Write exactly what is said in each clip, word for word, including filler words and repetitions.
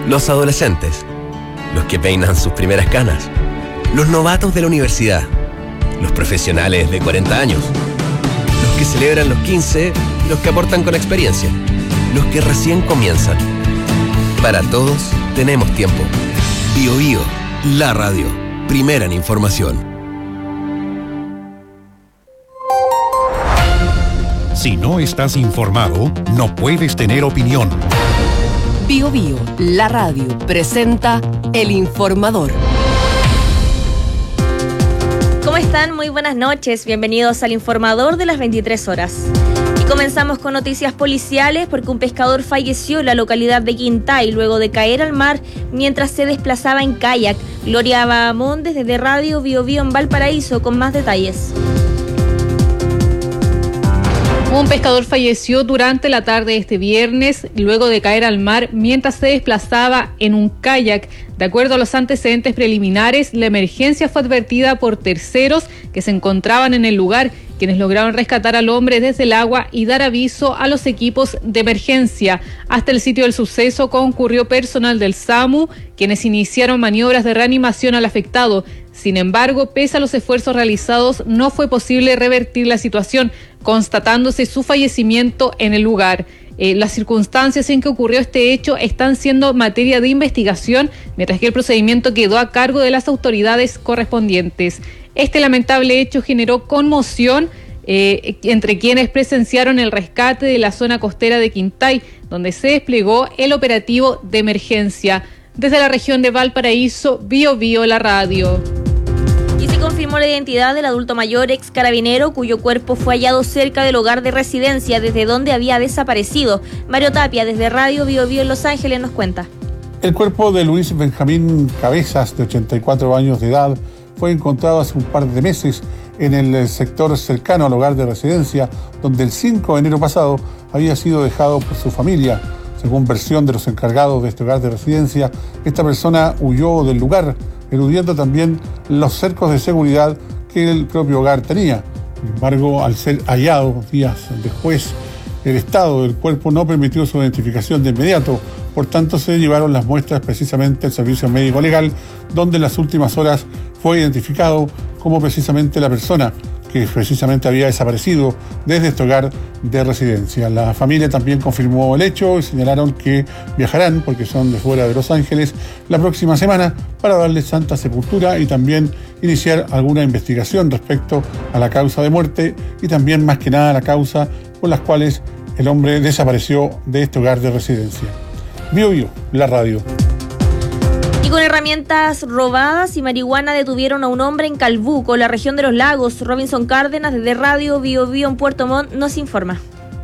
Los adolescentes, los que peinan sus primeras canas, los novatos de la universidad, los profesionales de cuarenta años, los que celebran los quince, los que aportan con experiencia, los que recién comienzan. Para todos tenemos tiempo. Bio Bio, la radio, primera en información. Si no estás informado, no puedes tener opinión. Bio Bio, la radio, presenta El Informador. ¿Cómo están? Muy buenas noches. Bienvenidos al Informador de las veintitrés horas. Y comenzamos con noticias policiales porque un pescador falleció en la localidad de Quintay luego de caer al mar mientras se desplazaba en kayak. Gloria Bahamondes desde Radio Bio Bio en Valparaíso con más detalles. Un pescador falleció durante la tarde de este viernes luego de caer al mar mientras se desplazaba en un kayak. De acuerdo a los antecedentes preliminares, la emergencia fue advertida por terceros que se encontraban en el lugar, quienes lograron rescatar al hombre desde el agua y dar aviso a los equipos de emergencia. Hasta el sitio del suceso concurrió personal del SAMU, quienes iniciaron maniobras de reanimación al afectado. Sin embargo, pese a los esfuerzos realizados, no fue posible revertir la situación, constatándose su fallecimiento en el lugar. Eh, las circunstancias en que ocurrió este hecho están siendo materia de investigación, mientras que el procedimiento quedó a cargo de las autoridades correspondientes. Este lamentable hecho generó conmoción eh, entre quienes presenciaron el rescate de la zona costera de Quintay, donde se desplegó el operativo de emergencia. Desde la región de Valparaíso, Bio Bio, la radio. Y se confirmó la identidad del adulto mayor ex carabinero cuyo cuerpo fue hallado cerca del hogar de residencia desde donde había desaparecido. Mario Tapia desde Radio Bio Bio en Los Ángeles nos cuenta. El cuerpo de Luis Benjamín Cabezas, de ochenta y cuatro años de edad, fue encontrado hace un par de meses en el sector cercano al hogar de residencia, donde el cinco de enero pasado había sido dejado por su familia. Según versión de los encargados de este hogar de residencia, esta persona huyó del lugar, eludiendo también los cercos de seguridad que el propio hogar tenía. Sin embargo, al ser hallado días después, el estado del cuerpo no permitió su identificación de inmediato. Por tanto, se llevaron las muestras precisamente al servicio médico legal, donde en las últimas horas fue identificado como precisamente la persona que precisamente había desaparecido desde este hogar de residencia. La familia también confirmó el hecho y señalaron que viajarán, porque son de fuera de Los Ángeles, la próxima semana para darle santa sepultura y también iniciar alguna investigación respecto a la causa de muerte y también más que nada la causa por las cuales el hombre desapareció de este hogar de residencia. Bio Bio, la radio. Y con herramientas robadas y marihuana detuvieron a un hombre en Calbuco, la región de los lagos. Robinson Cárdenas desde Radio Bio Bio en Puerto Montt nos informa.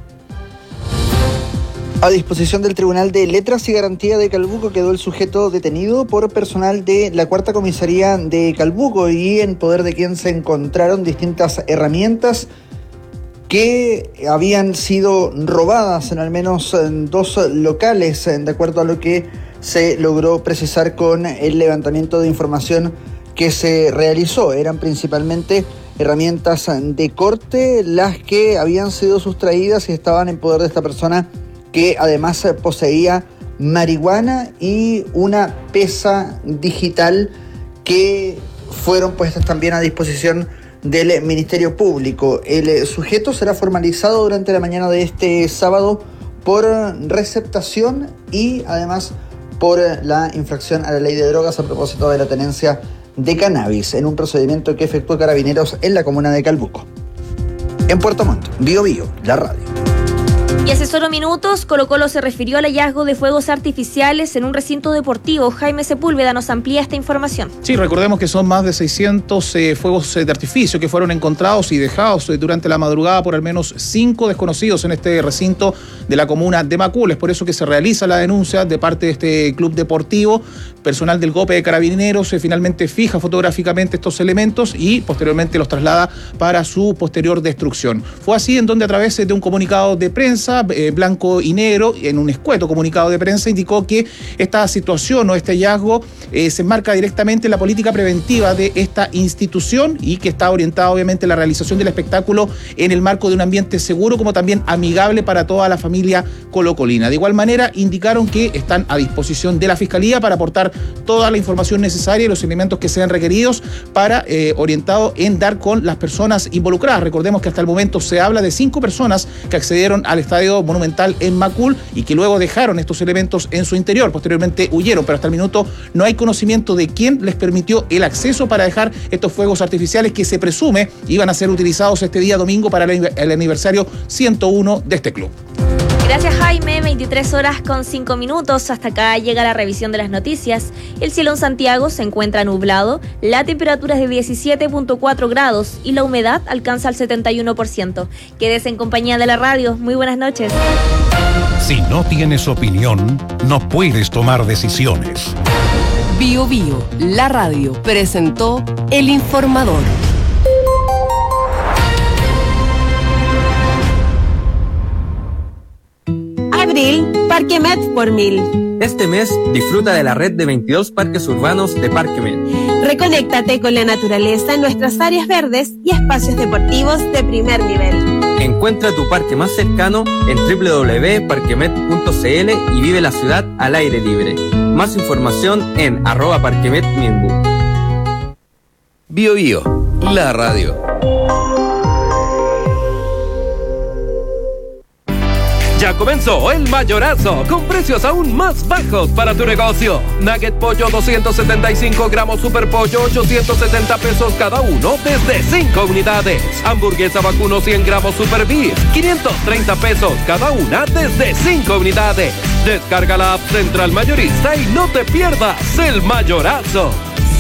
A disposición del Tribunal de Letras y Garantía de Calbuco quedó el sujeto detenido por personal de la Cuarta Comisaría de Calbuco y en poder de quien se encontraron distintas herramientas que habían sido robadas en al menos en dos locales, de acuerdo a lo que se logró precisar con el levantamiento de información que se realizó. Eran principalmente herramientas de corte las que habían sido sustraídas y estaban en poder de esta persona, que además poseía marihuana y una pesa digital que fueron puestas también a disposición del Ministerio Público. El sujeto será formalizado durante la mañana de este sábado por receptación y además por la infracción a la ley de drogas a propósito de la tenencia de cannabis en un procedimiento que efectuó Carabineros en la comuna de Calbuco. En Puerto Montt, Bio Bio, la radio. Y hace solo minutos, Colo Colo se refirió al hallazgo de fuegos artificiales en un recinto deportivo. Jaime Sepúlveda nos amplía esta información. Sí, recordemos que son más de seiscientos eh, fuegos eh, de artificio que fueron encontrados y dejados eh, durante la madrugada por al menos cinco desconocidos en este recinto de la comuna de Macul. Es por eso que se realiza la denuncia de parte de este club deportivo. Personal del GOPE de Carabineros eh, finalmente fija fotográficamente estos elementos y posteriormente los traslada para su posterior destrucción. Fue así en donde a través de un comunicado de prensa prensa, eh, blanco y negro, en un escueto comunicado de prensa, indicó que esta situación o este hallazgo eh, se enmarca directamente en la política preventiva de esta institución y que está orientada obviamente a la realización del espectáculo en el marco de un ambiente seguro como también amigable para toda la familia colocolina. De igual manera, indicaron que están a disposición de la Fiscalía para aportar toda la información necesaria y los elementos que sean requeridos para eh, orientado en dar con las personas involucradas. Recordemos que hasta el momento se habla de cinco personas que accedieron al Estadio Monumental en Macul y que luego dejaron estos elementos en su interior. Posteriormente huyeron, pero hasta el minuto no hay conocimiento de quién les permitió el acceso para dejar estos fuegos artificiales que se presume iban a ser utilizados este día domingo para el aniversario ciento uno de este club. Gracias, Jaime. veintitrés horas con cinco minutos. Hasta acá llega la revisión de las noticias. El cielo en Santiago se encuentra nublado, la temperatura es de diecisiete punto cuatro grados y la humedad alcanza el setenta y uno por ciento. Quédese en compañía de la radio. Muy buenas noches. Si no tienes opinión, no puedes tomar decisiones. Bio Bio, la radio, presentó El Informador. Abril, Parque Met por mil. Este mes disfruta de la red de veintidós parques urbanos de Parque Met. Reconéctate con la naturaleza en nuestras áreas verdes y espacios deportivos de primer nivel. Encuentra tu parque más cercano en doble u doble u doble u punto parquemet punto c l y vive la ciudad al aire libre. Más información en arroba parquemetminbu. Bio Bio, la radio. Ya comenzó el mayorazo, con precios aún más bajos para tu negocio. Nugget pollo doscientos setenta y cinco gramos super pollo, ochocientos setenta pesos cada uno desde cinco unidades. Hamburguesa vacuno cien gramos super beef, quinientos treinta pesos cada una desde cinco unidades. Descarga la app Central Mayorista y no te pierdas el mayorazo.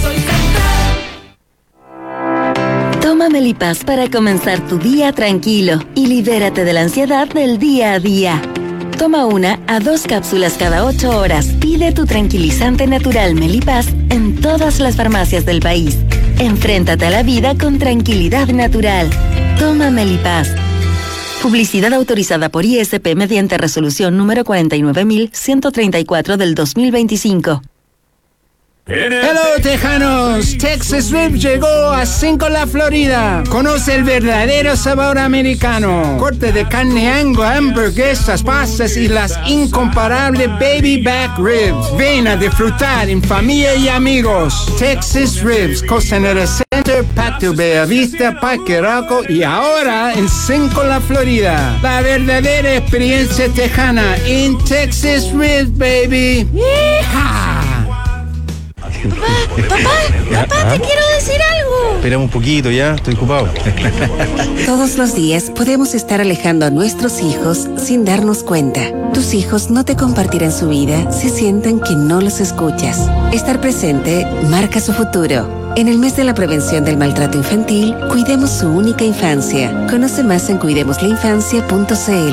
Toma Melipaz para comenzar tu día tranquilo y libérate de la ansiedad del día a día. Toma una a dos cápsulas cada ocho horas. Pide tu tranquilizante natural Melipaz en todas las farmacias del país. Enfréntate a la vida con tranquilidad natural. Toma Melipaz. Publicidad autorizada por I S P mediante resolución número cuarenta y nueve mil ciento treinta y cuatro del dos mil veinticinco. Hello, tejanos. Texas Ribs llegó a Cinco La Florida. Conoce el verdadero sabor americano. Corte de carne Angus, hamburguesas, pastas y las incomparables baby back ribs. Ven a disfrutar en familia y amigos. Texas Ribs, Costanera Center, Patio Bellavista, Parque Arauco y ahora en Cinco La Florida. La verdadera experiencia tejana en Texas Ribs, baby. ¡Yeehaw! Papá, papá, papá, te quiero decir algo. Esperamos un poquito ya, estoy ocupado. Todos los días podemos estar alejando a nuestros hijos sin darnos cuenta. Tus hijos no te compartirán su vida si sienten que no los escuchas. Estar presente marca su futuro. En el mes de la prevención del maltrato infantil, cuidemos su única infancia. Conoce más en cuidemos la infancia punto c l.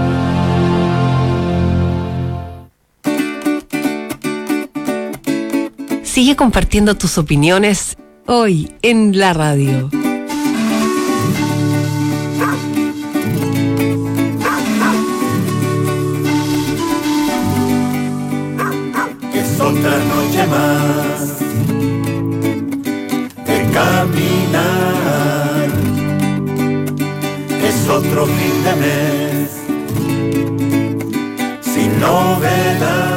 Sigue compartiendo tus opiniones hoy en la radio. Es otra noche más de caminar, es otro fin de mes sin novedad.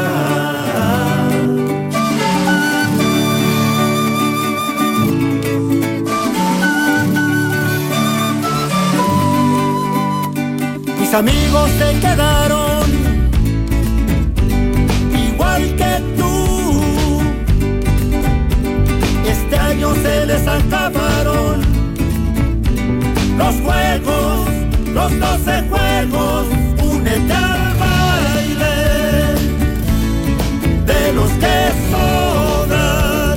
Mis amigos se quedaron igual que tú. Este año se les acabaron los juegos, los doce juegos. Únete al baile de los que sobran.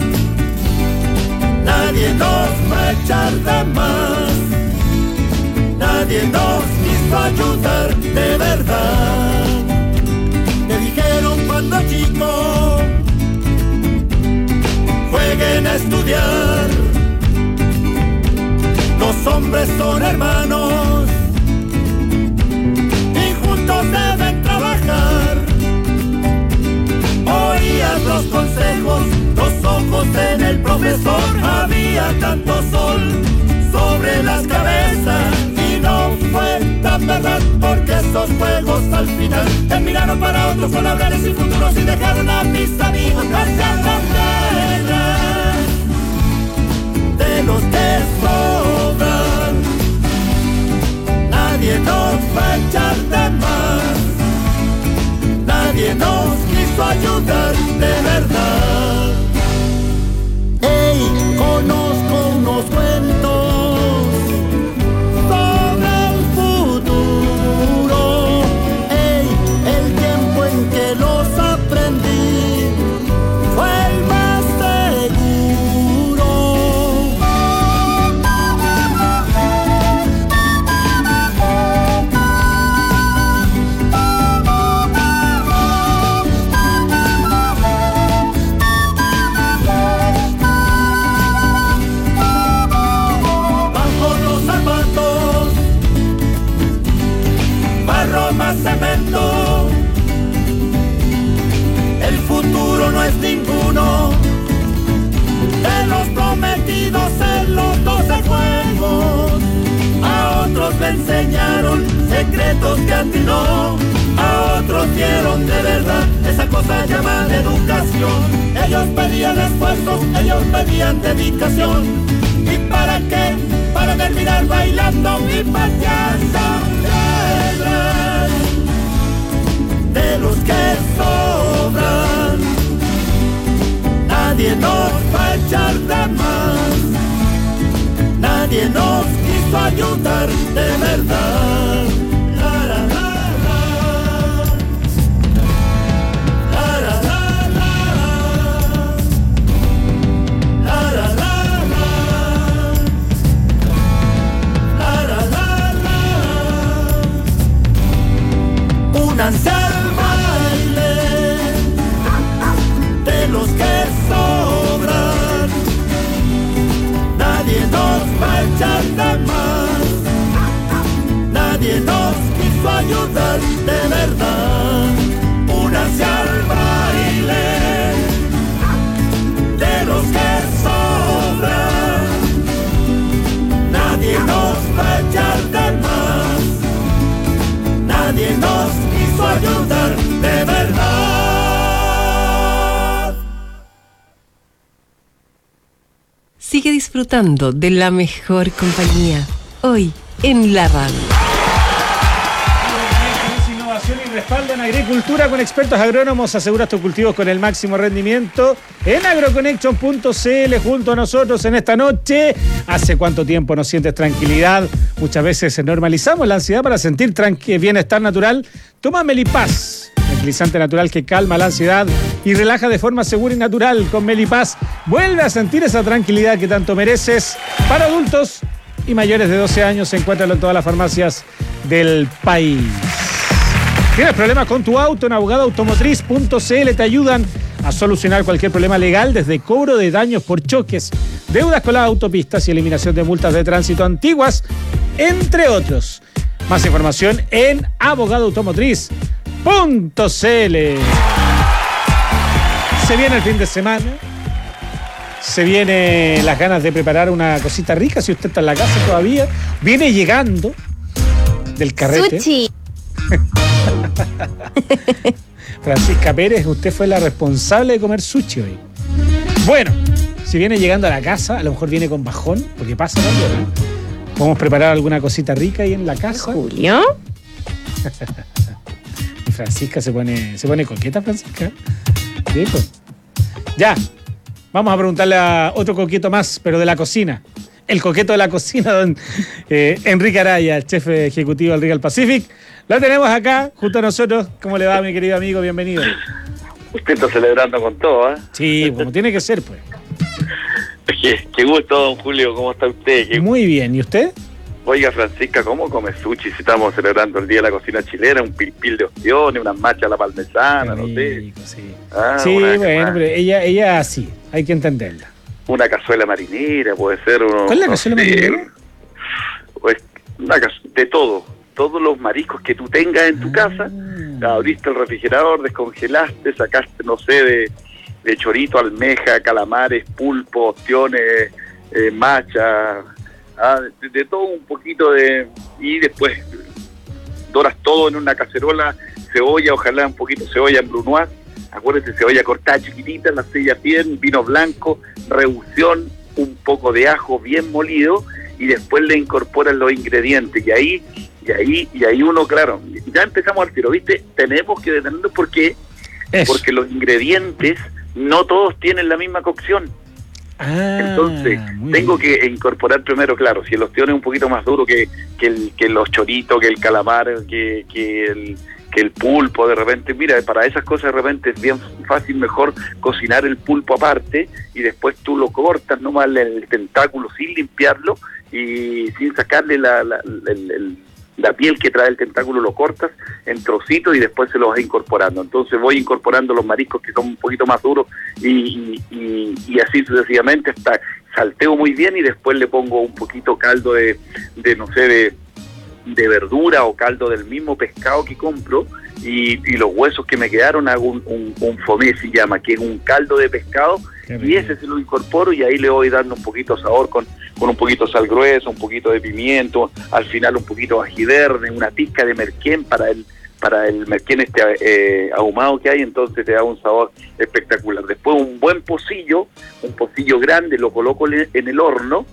Nadie nos va a echar de más. Nadie nos quiso ayudar de verdad. Me dijeron cuando chico, jueguen a estudiar. Los hombres son hermanos y juntos sol, había tanto sol sobre las cabezas y no fue tan verdad porque esos juegos al final terminaron para otros con hablares y futuros y dejaron a mis amigos hacia la tierra de los que sobran. Nadie nos va a echar de más, nadie nos quiso ayudar de verdad. Ey, conozco unos cuentos sobre el futuro. Ey, el tiempo en que los aprendí fue el más seguro. Más cemento, el futuro no es ninguno de los prometidos en los doce juegos. A otros le enseñaron secretos que a ti no, a otros dieron de verdad esa cosa llamada educación. Ellos pedían esfuerzos, ellos pedían dedicación. ¿Y para qué? Para terminar bailando mi payasa. De los que sobran, nadie nos va a echar de más, nadie nos quiso ayudar de verdad. La, la, la, la. La, la, la, la. La, la, la, la. La, la, la, la. Únanse al baile de los que sobran, nadie nos va a echar de más, nadie nos quiso ayudar de verdad. Únanse al baile de los que sobran, nadie nos va a echar de más, nadie nos quiso ayudar de verdad. Sigue disfrutando de la mejor compañía, hoy en la radio. Innovación y respaldo en agricultura con expertos agrónomos. Aseguras tus cultivos con el máximo rendimiento en agroconnection punto c l junto a nosotros en esta noche. ¿Hace cuánto tiempo no sientes tranquilidad? Muchas veces normalizamos la ansiedad para sentir tranqui- bienestar natural. Toma Melipaz, tranquilizante natural que calma la ansiedad y relaja de forma segura y natural. Con Melipaz vuelve a sentir esa tranquilidad que tanto mereces. Para adultos y mayores de doce años, se encuentran en todas las farmacias del país. ¿Tienes problemas con tu auto? En abogado automotriz punto c l te ayudan a solucionar cualquier problema legal, desde cobro de daños por choques, deudas con las autopistas y eliminación de multas de tránsito antiguas, entre otros. Más información en abogado automotriz punto c l. Se viene el fin de semana, se vienen las ganas de preparar una cosita rica, si usted está en la casa todavía, viene llegando del carrete. Sushi. Francisca Pérez, usted fue la responsable de comer sushi hoy. Bueno, si viene llegando a la casa, a lo mejor viene con bajón, porque pasa también, ¿eh? Podemos preparar alguna cosita rica ahí en la casa. ¿Julio? Y Francisca se pone, se pone coqueta, Francisca. Sí, pues. Ya, vamos a preguntarle a otro coqueto más, pero de la cocina. El coqueto de la cocina, don eh, Enrique Araya, el chef ejecutivo del Regal Pacific. Lo tenemos acá, junto a nosotros. ¿Cómo le va, mi querido amigo? Bienvenido. Usted está celebrando con todo, ¿eh? Sí, como tiene que ser, pues. Qué, qué gusto, don Julio. ¿Cómo está usted? Qué... Muy bien. ¿Y usted? Oiga, Francisca, ¿cómo come sushi si estamos celebrando el Día de la Cocina Chilena? Un pilpil de ostiones, unas machas a la parmesana, no sé. Sí, ah, sí bueno, pero ella, ella sí, hay que entenderla. Una cazuela marinera, puede ser. Uno, ¿Cuál es la cazuela no sé, marinera? Pues, una cazu- de todo. Todos los mariscos que tú tengas en tu casa, abriste el refrigerador, descongelaste, sacaste, no sé, de, de chorito, almeja, calamares, pulpo, ostiones, eh, macha, ah, de, de todo un poquito de... Y después doras todo en una cacerola, cebolla, ojalá un poquito de cebolla en brunoise, acuérdense, cebolla cortada chiquitita, la sellas bien, vino blanco, reducción, un poco de ajo bien molido, y después le incorporan los ingredientes, y ahí, y ahí, y ahí uno, claro, ya empezamos al tiro, ¿viste? Tenemos que detenernos porque, porque los ingredientes no todos tienen la misma cocción. Ah, entonces tengo bien. que incorporar primero, claro, si el ostión es un poquito más duro que, que, el, que los choritos, que el calamar, que, que, el, que el pulpo, de repente, mira, para esas cosas de repente es bien fácil, mejor cocinar el pulpo aparte y después tú lo cortas nomás el tentáculo sin limpiarlo y sin sacarle la, la, el, el, la piel que trae el tentáculo, lo cortas en trocitos y después se los vas incorporando. Entonces voy incorporando los mariscos que son un poquito más duros y, y, y así sucesivamente hasta salteo muy bien y después le pongo un poquito caldo de, de no sé, de, de verdura o caldo del mismo pescado que compro y, y los huesos que me quedaron hago un, un, un fomé, se llama, que es un caldo de pescado y ese se lo incorporo y ahí le voy dando un poquito de sabor con, con un poquito de sal gruesa, un poquito de pimiento, al final un poquito de ají verde, una pizca de merquén para el para el merquén este eh, ahumado que hay, entonces te da un sabor espectacular. Después un buen pocillo, un pocillo grande, lo coloco en el horno,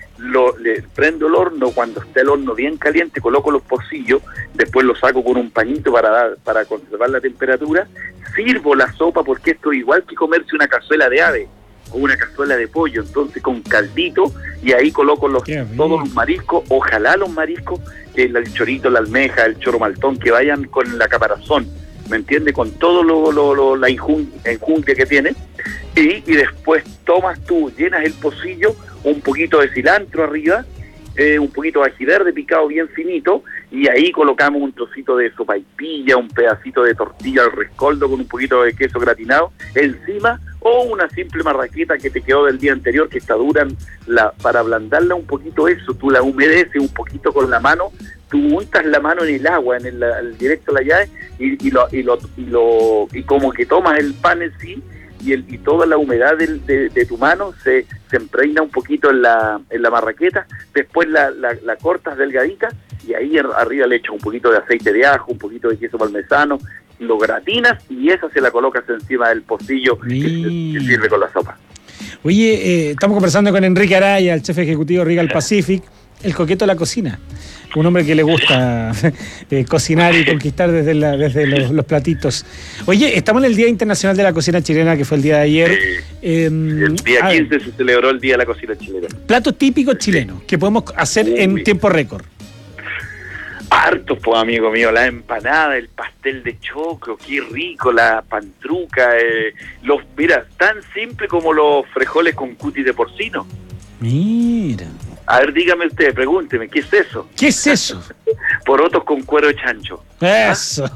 lo le prendo el horno, cuando esté el horno bien caliente coloco los pocillos, después lo saco con un pañito para dar, para conservar la temperatura, sirvo la sopa porque esto es igual que comerse una cazuela de ave o una cazuela de pollo, entonces con caldito y ahí coloco los, todos los mariscos, ojalá los mariscos, que es el chorito, la almeja, el choro maltón, que vayan con la caparazón, ¿me entiende? Con todo lo, lo, lo la enjundia que tiene y, y después tomas tú, llenas el pocillo, un poquito de cilantro arriba, eh, un poquito de ají verde picado bien finito y ahí colocamos un trocito de sopaipilla, un pedacito de tortilla al rescoldo con un poquito de queso gratinado encima o una simple marraqueta que te quedó del día anterior que está dura, la, para ablandarla un poquito eso, tú la humedeces un poquito con la mano, tú untas la mano en el agua, en el, el directo de la llave y, y, lo, y, lo, y, lo, y como que tomas el pan en sí y, el, y toda la humedad de, de, de tu mano se, se impregna un poquito en la, en la marraqueta, después la, la, la cortas delgadita y ahí arriba le echas un poquito de aceite de ajo, un poquito de queso parmesano, lo gratinas y esa se la colocas encima del pocillo que, que sirve con la sopa. Oye, eh, estamos conversando con Enrique Araya, el jefe ejecutivo de Regal Pacific, el coqueto de la cocina. Un hombre que le gusta eh, cocinar y conquistar desde, la, desde los, los platitos. Oye, estamos en el Día Internacional de la Cocina Chilena, que fue el día de ayer. Sí. Eh, el día quince se celebró el Día de la Cocina Chilena. Platos típicos chilenos que podemos hacer Uy. en tiempo récord. Hartos, pues, amigo mío, la empanada, el pastel de choclo, qué rico, la pantruca, eh, los, mira, tan simple como los frijoles con cutis de porcino. Mira. A ver, dígame usted, pregúnteme, ¿qué es eso? ¿Qué es eso? Porotos con cuero de chancho. Eso.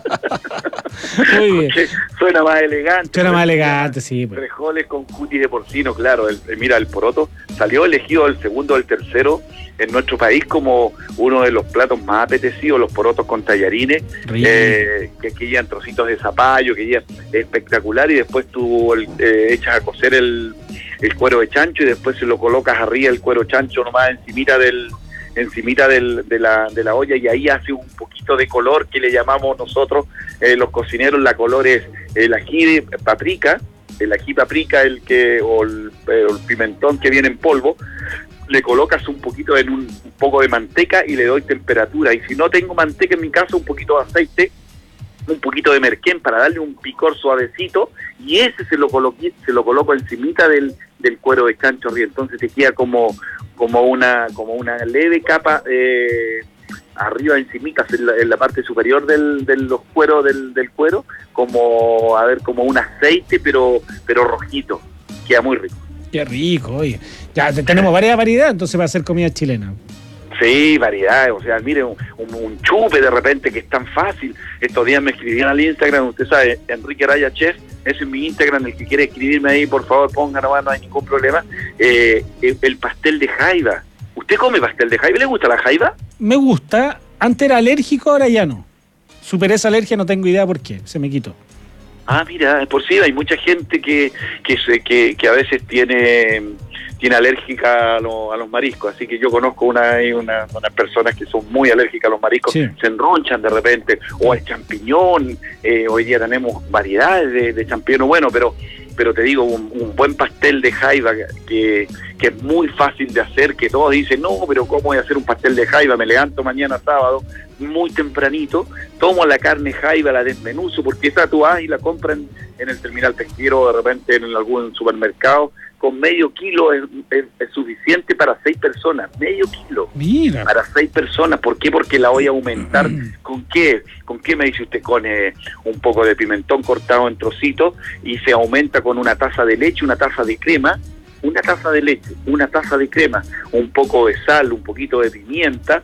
Muy bien. Suena más elegante. Suena más elegante, sí. Pues. Frijoles con cutis de porcino, claro. El, mira, el poroto salió elegido el segundo o el tercero en nuestro país como uno de los platos más apetecidos, los porotos con tallarines, eh, que aquí llevan trocitos de zapallo, que llevan espectacular, y después tú eh, echas a cocer el, el cuero de chancho y después se lo colocas arriba el cuero chancho nomás encimita del encimita del, de, la, de la olla y ahí hace un poquito de color que le llamamos nosotros eh, los cocineros, la color es el ají de paprika, el ají paprika el que o el, eh, el pimentón que viene en polvo, le colocas un poquito en un, un poco de manteca y le doy temperatura, y si no tengo manteca en mi casa, un poquito de aceite, un poquito de merquén para darle un picor suavecito, y ese se lo coloqué, se lo coloco encimita del, del cuero de chancho arriba, entonces te queda como como una como una leve capa eh, arriba encimita en la, en la parte superior del, de los cueros del, del cuero, como a ver como un aceite pero pero rojito, queda muy rico. Qué rico, oye. Ya tenemos varias variedades, entonces va a ser comida chilena. Sí, variedades, o sea, mire, un, un, un chupe de repente que es tan fácil. Estos días me escribían al Instagram, usted sabe, Enrique Araya Chef, ese es mi Instagram, el que quiere escribirme ahí, por favor, ponga nomás, no hay ningún problema. Eh, el pastel de jaiba. ¿Usted come pastel de jaiba? ¿Le gusta la jaiba? Me gusta, antes era alérgico, ahora ya no. Superé esa alergia, no tengo idea por qué, se me quitó. Ah, mira, por sí hay mucha gente que que, se, que, que a veces tiene tiene alérgica a, lo, a los mariscos, así que yo conozco una, una unas personas que son muy alérgicas a los mariscos, sí. Se enronchan de repente, o al champiñón, eh, hoy día tenemos variedades de, de champiñón, bueno, pero pero te digo, un, un buen pastel de jaiba que, que es muy fácil de hacer, que todos dicen, no, pero ¿cómo voy a hacer un pastel de jaiba? Me levanto mañana sábado, muy tempranito, tomo la carne jaiba, la desmenuzo, porque esa tú vas y la compras en, en el terminal pesquero, de repente en algún supermercado, con medio kilo es, es, es suficiente para seis personas, medio kilo. Mira. Para seis personas, ¿por qué? Porque la voy a aumentar. ¿Con qué? ¿Con qué me dice usted? Con eh, un poco de pimentón cortado en trocitos y se aumenta con una taza de leche, una taza de crema, una taza de leche, una taza de crema, un poco de sal, un poquito de pimienta,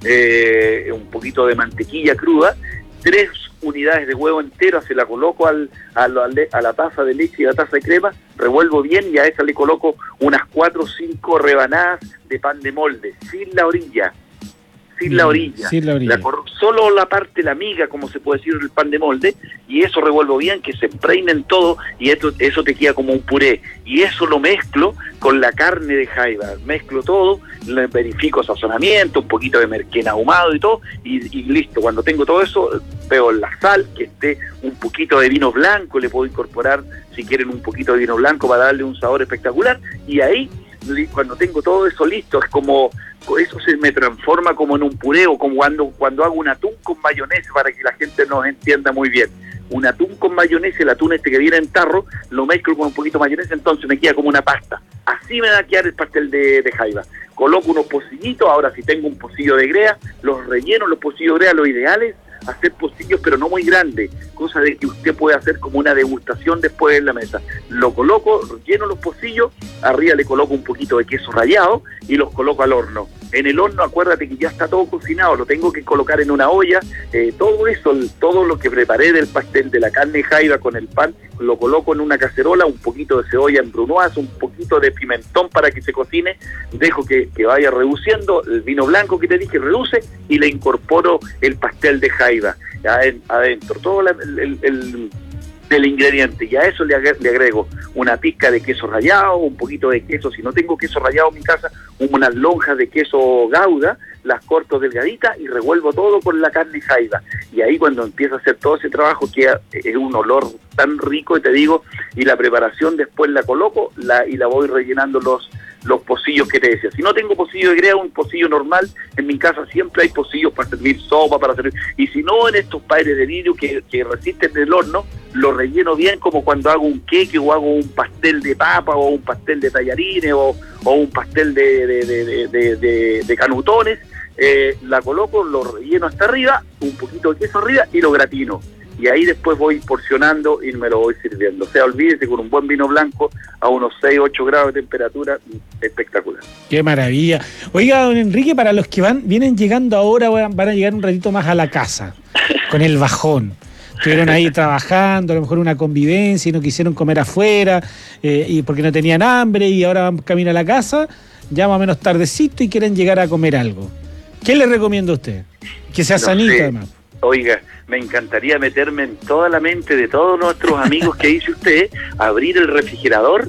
eh, un poquito de mantequilla cruda, tres unidades de huevo entero, se la coloco al, a, la, a la taza de leche y a la taza de crema, revuelvo bien y a esa le coloco unas cuatro o cinco rebanadas de pan de molde, sin la orilla, sin la orilla, sin la orilla. La cor- solo la parte, la miga, como se puede decir, del pan de molde, y eso revuelvo bien, que se empreine en todo, y esto, eso te queda como un puré, y eso lo mezclo con la carne de jaiba, mezclo todo, le verifico sazonamiento, un poquito de merquén ahumado y todo, y, y listo. Cuando tengo todo eso, veo la sal, que esté un poquito de vino blanco, le puedo incorporar, si quieren, un poquito de vino blanco para darle un sabor espectacular, y ahí, cuando tengo todo eso listo, es como, eso se me transforma como en un puré, o como cuando, cuando hago un atún con mayonesa, para que la gente nos entienda muy bien. Un atún con mayonesa, el atún este que viene en tarro, lo mezclo con un poquito de mayonesa, entonces me queda como una pasta. Así me va a quedar el pastel de, de jaiba. Coloco unos pocillitos, ahora si tengo un pocillo de grea, los relleno, los pocillos de grea, lo ideal es hacer pocillos pero no muy grandes, cosa de que usted puede hacer como una degustación después en la mesa. Lo coloco, lleno los pocillos, arriba le coloco un poquito de queso rallado y los coloco al horno. En el horno, acuérdate que ya está todo cocinado, lo tengo que colocar en una olla, eh, todo eso, todo lo que preparé del pastel, de la carne jaiba con el pan, lo coloco en una cacerola, un poquito de cebolla en brunoise, un poquito de pimentón para que se cocine, dejo que, que vaya reduciendo, el vino blanco que te dije reduce, y le incorporo el pastel de jaiba adentro, todo la, el, el, el del ingrediente, y a eso le agrego, le agrego una pizca de queso rallado, un poquito de queso, si no tengo queso rallado en mi casa, unas lonjas de queso gouda, las corto delgaditas y revuelvo todo con la carne jaiba, y ahí cuando empiezo a hacer todo ese trabajo queda es un olor tan rico, y te digo, y la preparación después la coloco la, y la voy rellenando los los pocillos que te decía. Si no tengo pocillo de grea, un pocillo normal, en mi casa siempre hay pocillos para servir sopa, para servir, y si no, en estos paires de vidrio que, que resisten el horno, lo relleno bien como cuando hago un queque o hago un pastel de papa o un pastel de tallarines o, o un pastel de, de, de, de, de, de, de canutones, eh, la coloco, lo relleno hasta arriba, un poquito de queso arriba y lo gratino. Y ahí después voy porcionando y me lo voy sirviendo. O sea, olvídese, con un buen vino blanco a unos seis, ocho grados de temperatura, espectacular. ¡Qué maravilla! Oiga, don Enrique, para los que van vienen llegando ahora, van a llegar un ratito más a la casa, con el bajón. Estuvieron ahí trabajando, a lo mejor una convivencia y no quisieron comer afuera, eh, y porque no tenían hambre, y ahora van camino a la casa, ya más o menos tardecito, y quieren llegar a comer algo. ¿Qué le recomienda a usted? Que sea no sanito, sé. Además. Oiga, me encantaría meterme en toda la mente de todos nuestros amigos que dice usted, abrir el refrigerador,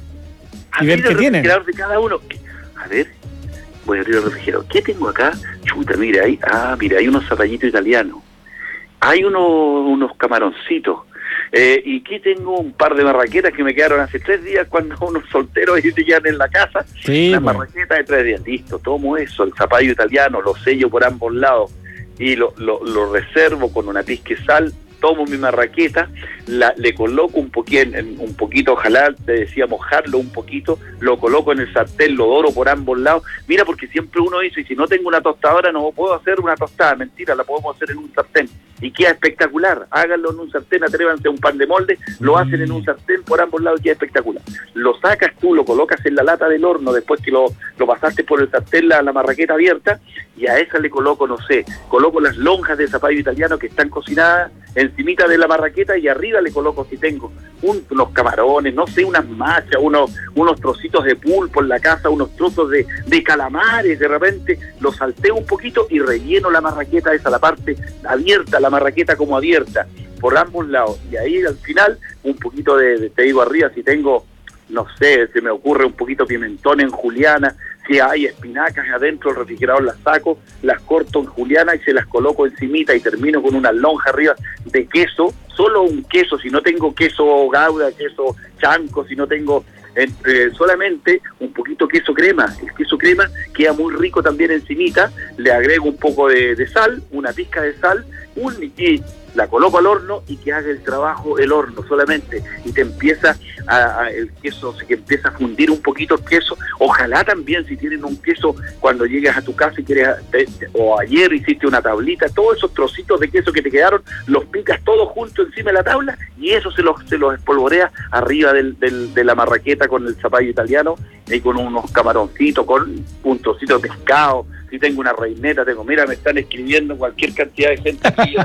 y ver qué tienen. El refrigerador de cada uno. A ver, voy a abrir el refrigerador. ¿Qué tengo acá? Chuta, mira, ahí, ah, mira, hay unos zapallitos italianos. Hay unos, unos camaroncitos. Eh, y aquí tengo un par de marraquetas que me quedaron hace tres días cuando unos solteros ahí se quedan en la casa. Sí, las bueno. marraquetas de tres días. Listo, tomo eso, el zapallo italiano, lo sello por ambos lados y lo, lo, lo reservo con una pizca de sal. Tomo mi marraqueta, la, le coloco un poquito, un poquito, ojalá, te decía mojarlo un poquito, lo coloco en el sartén, lo doro por ambos lados. Mira, porque siempre uno dice, y si no tengo una tostadora no puedo hacer una tostada. Mentira, la podemos hacer en un sartén. Y queda espectacular. Háganlo en un sartén, atrévanse a un pan de molde, lo hacen en un sartén por ambos lados y queda espectacular. Lo sacas tú, lo colocas en la lata del horno después que lo, lo pasaste por el sartén, la, la marraqueta abierta, y a esa le coloco, no sé, coloco las lonjas de zapallo italiano que están cocinadas encimita de la marraqueta, y arriba le coloco, si tengo un, unos camarones, no sé, unas machas, unos, unos trocitos de pulpo en la casa, unos trozos de, de calamares, de repente los salteo un poquito y relleno la marraqueta esa, la parte abierta, la marraqueta como abierta, por ambos lados. Y ahí al final, un poquito de, de te digo arriba, si tengo, no sé, se me ocurre un poquito pimentón en juliana, si hay espinacas adentro del refrigerador las saco, las corto en juliana y se las coloco encimita y termino con una lonja arriba de queso, solo un queso, si no tengo queso gouda, queso chanco, si no tengo eh, solamente un poquito queso crema. El queso crema queda muy rico también encimita, le agrego un poco de, de sal, una pizca de sal, un y la coloco al horno y que haga el trabajo el horno solamente, y te empieza a, a el queso, que empieza a fundir un poquito el queso. Ojalá también si tienen un queso cuando llegues a tu casa y quieres, te, te, o ayer hiciste una tablita, todos esos trocitos de queso que te quedaron, los picas todos juntos encima de la tabla y eso se los, se los espolvoreas arriba del, del, de la marraqueta con el zapallo italiano y con unos camaroncitos, con un trocito de pescado. Si tengo una reineta, tengo, mira, me están escribiendo cualquier cantidad de gente aquí.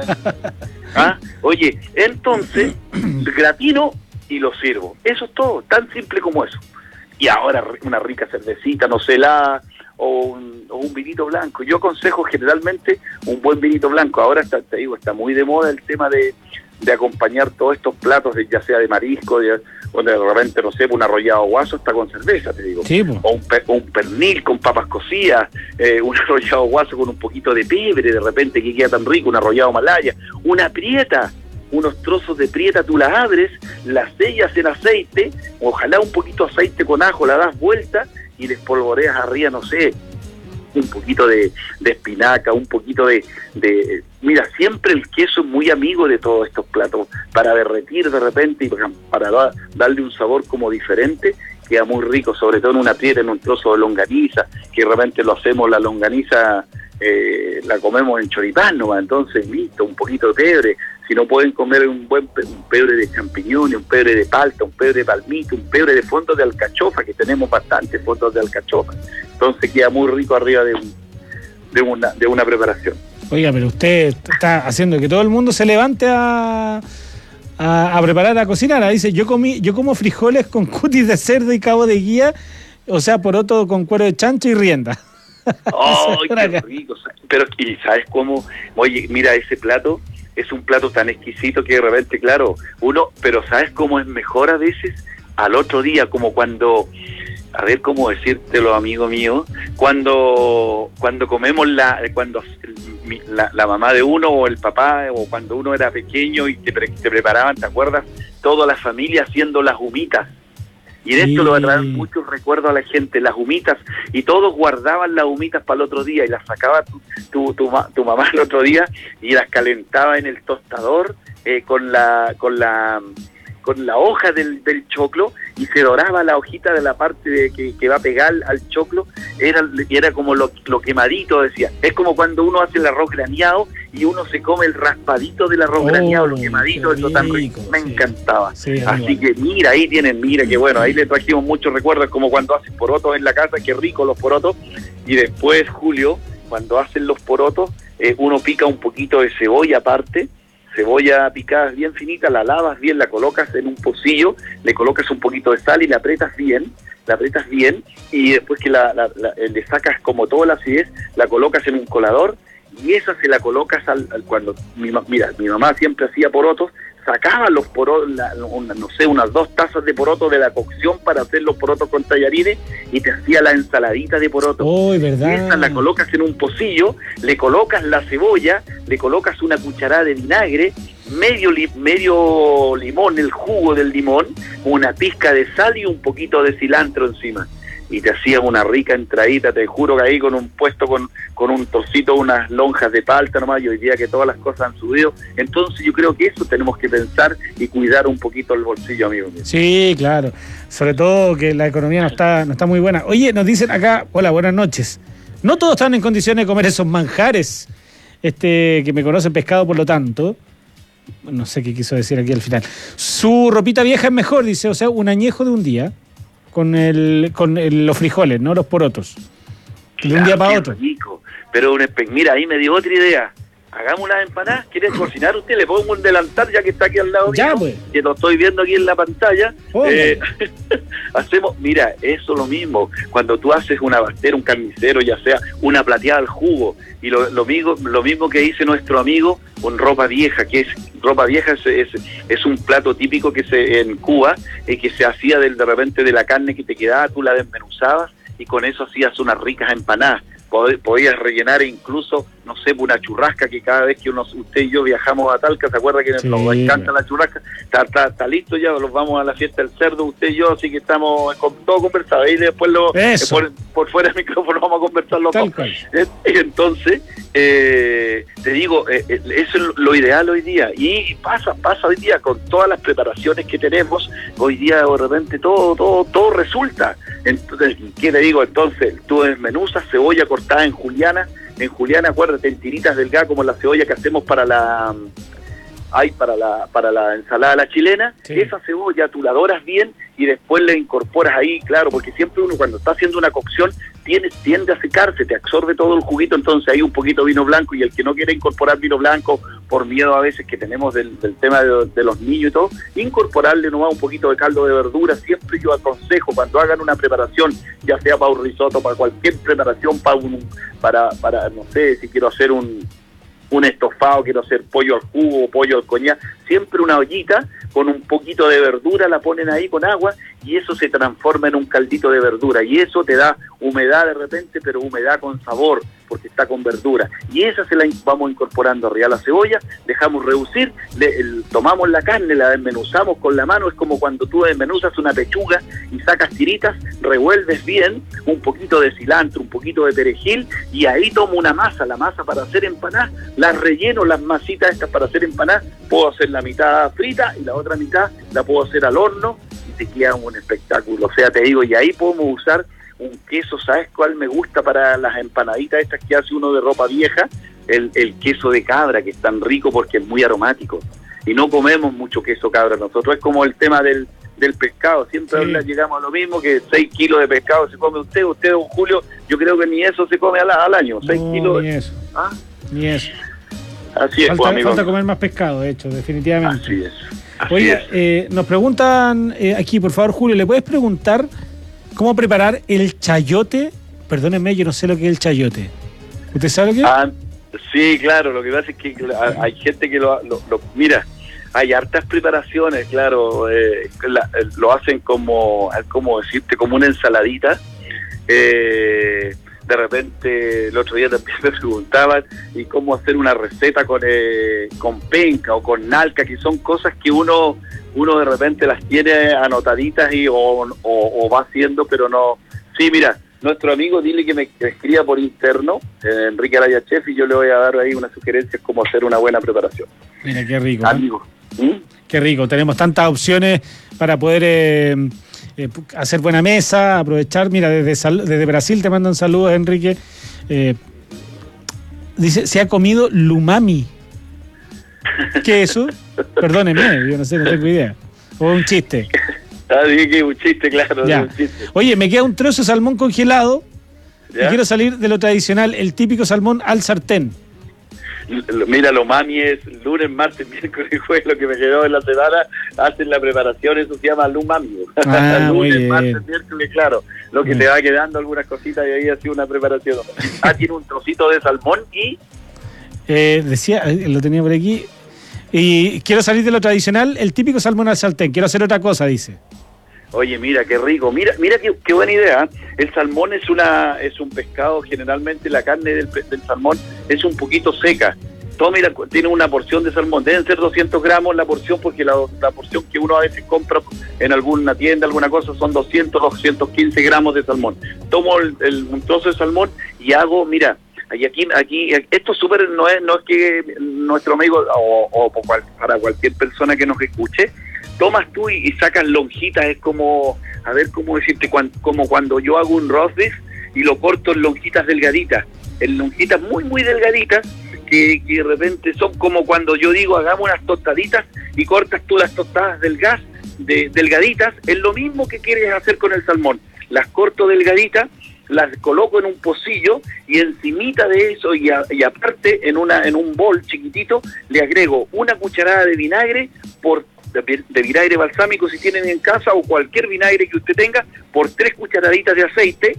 ¿Ah? Oye, entonces, gratino y lo sirvo. Eso es todo, tan simple como eso. Y ahora una rica cervecita, no sé, la o un, o un vinito blanco. Yo aconsejo generalmente un buen vinito blanco. Ahora está, te digo, está muy de moda el tema de, de acompañar todos estos platos, de, ya sea de marisco, de, o de repente, no sé, un arrollado guaso está con cerveza, te digo. Sí, o un, pe, un pernil con papas cocidas, eh, un arrollado guaso con un poquito de pebre, de repente que queda tan rico, un arrollado malaya, una prieta, unos trozos de prieta, tú las abres, las sellas en aceite, ojalá un poquito de aceite con ajo, la das vuelta y les polvoreas arriba, no sé, un poquito de, de espinaca, un poquito de, de... Mira, siempre el queso es muy amigo de todos estos platos, para derretir de repente y para da, darle un sabor como diferente, queda muy rico, sobre todo en una prieta, en un trozo de longaniza, que de repente lo hacemos, la longaniza eh, la comemos en choripán nomás, entonces listo, un poquito de pebre. Si no pueden comer un buen pe un pebre de champiñones, un pebre de palta, un pebre de palmito, un pebre de fondos de alcachofa, que tenemos bastantes fondos de alcachofa. Entonces queda muy rico arriba de, un, de, una, de una preparación. Oiga, pero usted está haciendo que todo el mundo se levante a, a, a preparar, a cocinar. Dice, yo comí, yo como frijoles con cutis de cerdo y cabo de guía, o sea, poroto con cuero de chancho y rienda. ¡Oh, qué rico! Pero, ¿y sabes cómo? Oye, mira ese plato. Es un plato tan exquisito que de repente, claro, uno, pero ¿sabes cómo es mejor a veces? Al otro día, como cuando, a ver cómo decírtelo, amigo mío, cuando cuando comemos la, cuando la, la mamá de uno o el papá, o cuando uno era pequeño y te, te preparaban, ¿te acuerdas? Toda la familia haciendo las humitas. Y de esto sí. Lo va a traer muchos recuerdos a la gente, las humitas, y todos guardaban las humitas para el otro día, y las sacaba tu, tu, tu, tu mamá el otro día, y las calentaba en el tostador eh, con la con la con la hoja del, del choclo, y se doraba la hojita de la parte de, que, que va a pegar al choclo, era, era como lo, lo quemadito, decía. Es como cuando uno hace el arroz graneado y uno se come el raspadito del arroz oh, graneado, lo quemadito, eso tan rico, me sí. encantaba. Sí, así que mira, ahí tienen, mira, que bueno, ahí le trajimos muchos recuerdos, como cuando hacen porotos en la casa, qué rico los porotos, y después, Julio, cuando hacen los porotos, eh, uno pica un poquito de cebolla aparte, cebolla picada bien finita, la lavas bien, la colocas en un pocillo, le colocas un poquito de sal y la aprietas bien, la aprietas bien, y después que la, la, la, le sacas como toda la acidez, la colocas en un colador, y esa se la colocas al, al cuando, mi, mira, mi mamá siempre hacía porotos, sacaba los porotos, la, una, no sé, unas dos tazas de porotos de la cocción para hacer los porotos con tallarines, y te hacía la ensaladita de porotos. Oh, ¿verdad? Y esa la colocas en un pocillo, le colocas la cebolla, le colocas una cucharada de vinagre, medio, li, medio limón, el jugo del limón, una pizca de sal y un poquito de cilantro encima. Y te hacía una rica entradita, te juro que ahí con un puesto, con, con un trocito, unas lonjas de palta nomás, y hoy día que todas las cosas han subido. Entonces yo creo que eso tenemos que pensar y cuidar un poquito el bolsillo, amigo mío. Sí, claro. Sobre todo que la economía no está, no está muy buena. Oye, nos dicen acá, hola, buenas noches. No todos están en condiciones de comer esos manjares, este que me conocen pescado, por lo tanto. No sé qué quiso decir aquí al final. Su ropita vieja es mejor, dice, o sea, un añejo de un día. Con el con el, los frijoles, ¿no? Los porotos. De claro, un día para otro. Rico. Pero mira, ahí me dio otra idea. hagamos unas empanadas. ¿Quiere cocinar usted? Le pongo un delantal ya que está aquí al lado ya, mío, pues. que lo estoy viendo aquí en la pantalla. Oh, eh, hacemos, mira, eso lo mismo. Cuando tú haces una bastera, un carnicero, ya sea una plateada al jugo, y lo, lo mismo lo mismo que dice nuestro amigo con ropa vieja, que es ropa vieja es, es, es un plato típico que se en Cuba, eh, que se hacía del, de repente de la carne que te quedaba, tú la desmenuzabas y con eso hacías unas ricas empanadas. Podías rellenar incluso, no sé, una churrasca, que cada vez que uno, usted y yo viajamos a Talca, ¿se acuerda que sí, nos encanta la churrasca? Está, está, está listo ya, los vamos a la fiesta del cerdo, usted y yo, así que estamos con todo conversado. Y después lo, eh, por, por fuera del micrófono vamos a conversar los dos. Entonces, eh, te digo, eh, eso es lo ideal hoy día. Y pasa, pasa hoy día con todas las preparaciones que tenemos, hoy día de repente todo, todo, todo resulta. Entonces, ¿qué te digo? Entonces, tú desmenuzas cebolla cortada en juliana, en juliana, acuérdate, en tiritas delgadas como la cebolla que hacemos para la hay para la para la ensalada a la chilena. Sí. Esa cebolla tú la doras bien y después le incorporas ahí, claro, porque siempre uno cuando está haciendo una cocción tiene, tiende a secarse, te absorbe todo el juguito, entonces hay un poquito de vino blanco, y el que no quiere incorporar vino blanco por miedo a veces que tenemos del, del tema de, de los niños y todo, incorporarle nomás un poquito de caldo de verdura. Siempre yo aconsejo cuando hagan una preparación, ya sea para un risotto, para cualquier preparación, para un, para, para no sé, si quiero hacer un un estofado, quiero hacer pollo al jugo, pollo al coñac, siempre una ollita con un poquito de verdura, la ponen ahí con agua y eso se transforma en un caldito de verdura y eso te da humedad de repente, pero humedad con sabor, porque está con verdura, y esa se la vamos incorporando arriba a la cebolla, dejamos reducir, le, el, tomamos la carne, la desmenuzamos con la mano, es como cuando tú desmenuzas una pechuga y sacas tiritas, revuelves bien, un poquito de cilantro, un poquito de perejil, y ahí tomo una masa, la masa para hacer empanadas, las relleno, las masitas estas para hacer empanadas, puedo hacer la mitad frita y la otra mitad la puedo hacer al horno y te queda un espectáculo. O sea, te digo, y ahí podemos usar un queso, ¿sabes cuál me gusta para las empanaditas estas que hace uno de ropa vieja? El, el queso de cabra, que es tan rico porque es muy aromático. Y no comemos mucho queso cabra nosotros, es como el tema del, del pescado, siempre sí. llegamos a lo mismo, que seis kilos de pescado se come usted, usted, don Julio, yo creo que ni eso se come al, al año, seis no, kilos. Ni eso, ¿Ah? ni eso. Así es, falta, pues, amigo. Falta comer más pescado, de hecho, definitivamente. Así es. Así Oiga, es. Eh, nos preguntan eh, aquí, por favor, Julio, ¿le puedes preguntar cómo preparar el chayote? Perdónenme, yo no sé lo que es el chayote. ¿Usted sabe lo que es? Ah, sí, claro, lo que pasa es que hay gente que lo, lo, lo mira, hay hartas preparaciones, claro, eh, la, lo hacen como, como decirte, como una ensaladita. Eh, de repente, el otro día también me preguntaban y cómo hacer una receta con eh, con penca o con nalca, que son cosas que uno uno de repente las tiene anotaditas y o, o, o va haciendo, pero no. Sí, mira, nuestro amigo, dile que me escriba por interno, eh, Enrique Araya Chef, y yo le voy a dar ahí unas sugerencias cómo hacer una buena preparación. Mira, qué rico. Amigo. ¿Eh? ¿Mm? Qué rico, tenemos tantas opciones para poder eh, eh, hacer buena mesa, aprovechar. Mira, desde, Sal- desde Brasil te mandan saludos, Enrique. Eh, dice, se ha comido lumami. ¿Qué es eso? Perdóneme, yo no sé, no tengo idea. O un chiste. Ah, dije que un chiste, claro. Ya. Un chiste. Oye, me queda un trozo de salmón congelado. ¿Ya? Y quiero salir de lo tradicional, el típico salmón al sartén. Mira, lo mami es lunes, martes, miércoles y jueves, lo que me quedó en la semana, hacen la preparación, eso se llama lumami. Ah, lunes, martes, miércoles, claro, lo que bien. Te va quedando algunas cositas y ahí ha sido una preparación. Ah, tiene un trocito de salmón y... Eh, decía, lo tenía por aquí, y quiero salir de lo tradicional, el típico salmón al sartén, quiero hacer otra cosa, dice. Oye, mira, qué rico, mira mira qué, qué buena idea. El salmón es una es un pescado, generalmente la carne del, del salmón es un poquito seca. Todo, mira, tiene una porción de salmón, deben ser doscientos gramos la porción, porque la, la porción que uno a veces compra en alguna tienda, alguna cosa, son doscientos, doscientos quince gramos de salmón. Tomo el, el, un trozo de salmón y hago, mira, y aquí, aquí, esto súper, no es, no es que nuestro amigo, o, o para cualquier persona que nos escuche, tomas tú y, y sacas lonjitas, es como, a ver cómo decirte, cuan, como cuando yo hago un roast beef y lo corto en lonjitas delgaditas, en lonjitas muy, muy delgaditas, que, que de repente son como cuando yo digo, hagamos unas tostaditas y cortas tú las tostadas del gas, de, delgaditas, es lo mismo que quieres hacer con el salmón, las corto delgaditas, las coloco en un pocillo y encimita de eso y, a, y aparte en una en un bol chiquitito le agrego una cucharada de vinagre por de, de vinagre balsámico si tienen en casa o cualquier vinagre que usted tenga por tres cucharaditas de aceite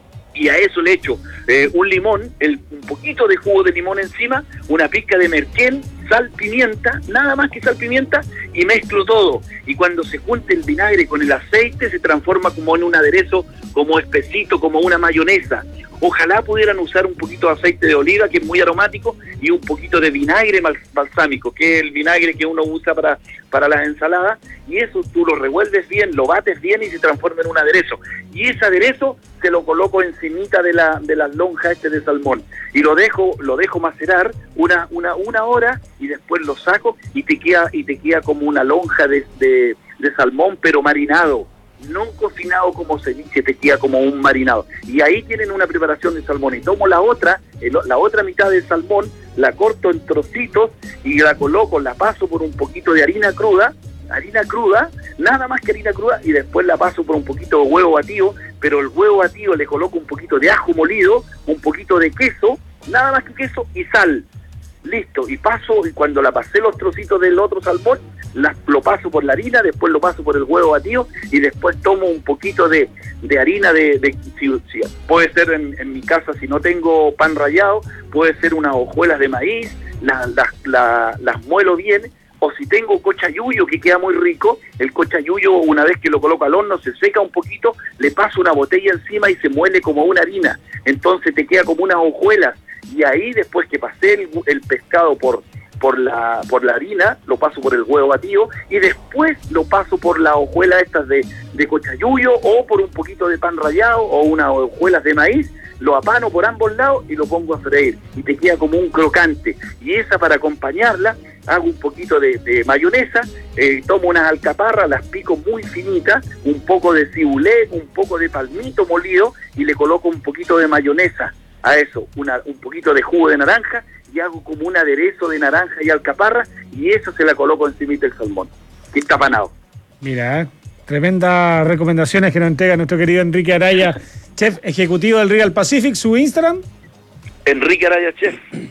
y a eso le echo eh, un limón, el, un poquito de jugo de limón encima, una pizca de merquén, sal, pimienta, nada más que sal, pimienta y mezclo todo y cuando se junte el vinagre con el aceite se transforma como en un aderezo, como espesito, como una mayonesa. Ojalá pudieran usar un poquito de aceite de oliva, que es muy aromático, y un poquito de vinagre balsámico, que es el vinagre que uno usa para, para las ensaladas, y eso tú lo revuelves bien, lo bates bien y se transforma en un aderezo. Y ese aderezo se lo coloco encimita de la de las lonjas este de salmón, y lo dejo lo dejo macerar una una una hora, y después lo saco, y te queda y te queda como una lonja de, de, de salmón, pero marinado. No cocinado como ceviche, te queda como un marinado. Y ahí tienen una preparación de salmón. Y tomo la otra, el, la otra mitad del salmón, la corto en trocitos y la coloco, la paso por un poquito de harina cruda, harina cruda, nada más que harina cruda, y después la paso por un poquito de huevo batido, pero el huevo batido le coloco un poquito de ajo molido, un poquito de queso, nada más que queso y sal. Listo, y paso, y cuando la pasé los trocitos del otro salmón, la, lo paso por la harina, después lo paso por el huevo batido, y después tomo un poquito de, de harina de, de si, si, puede ser en, en mi casa, si no tengo pan rallado, puede ser unas hojuelas de maíz, las la, la, las muelo bien, o si tengo cochayuyo que queda muy rico, el cochayuyo una vez que lo coloco al horno se seca un poquito, le paso una botella encima y se muele como una harina, entonces te queda como unas hojuelas. Y ahí después que pasé el, el pescado por por la por la harina, lo paso por el huevo batido y después lo paso por las hojuelas estas de, de cochayuyo o por un poquito de pan rallado o unas hojuelas de maíz, lo apano por ambos lados y lo pongo a freír y te queda como un crocante. Y esa, para acompañarla, hago un poquito de, de mayonesa, eh, tomo unas alcaparras, las pico muy finitas, un poco de cibulet, un poco de palmito molido y le coloco un poquito de mayonesa a eso, una, un poquito de jugo de naranja y hago como un aderezo de naranja y alcaparra y eso se la coloco encima del salmón, que está panado. Mira, tremendas recomendaciones que nos entrega nuestro querido Enrique Araya, chef ejecutivo del Regal Pacific. ¿Su Instagram? Enrique Araya Chef.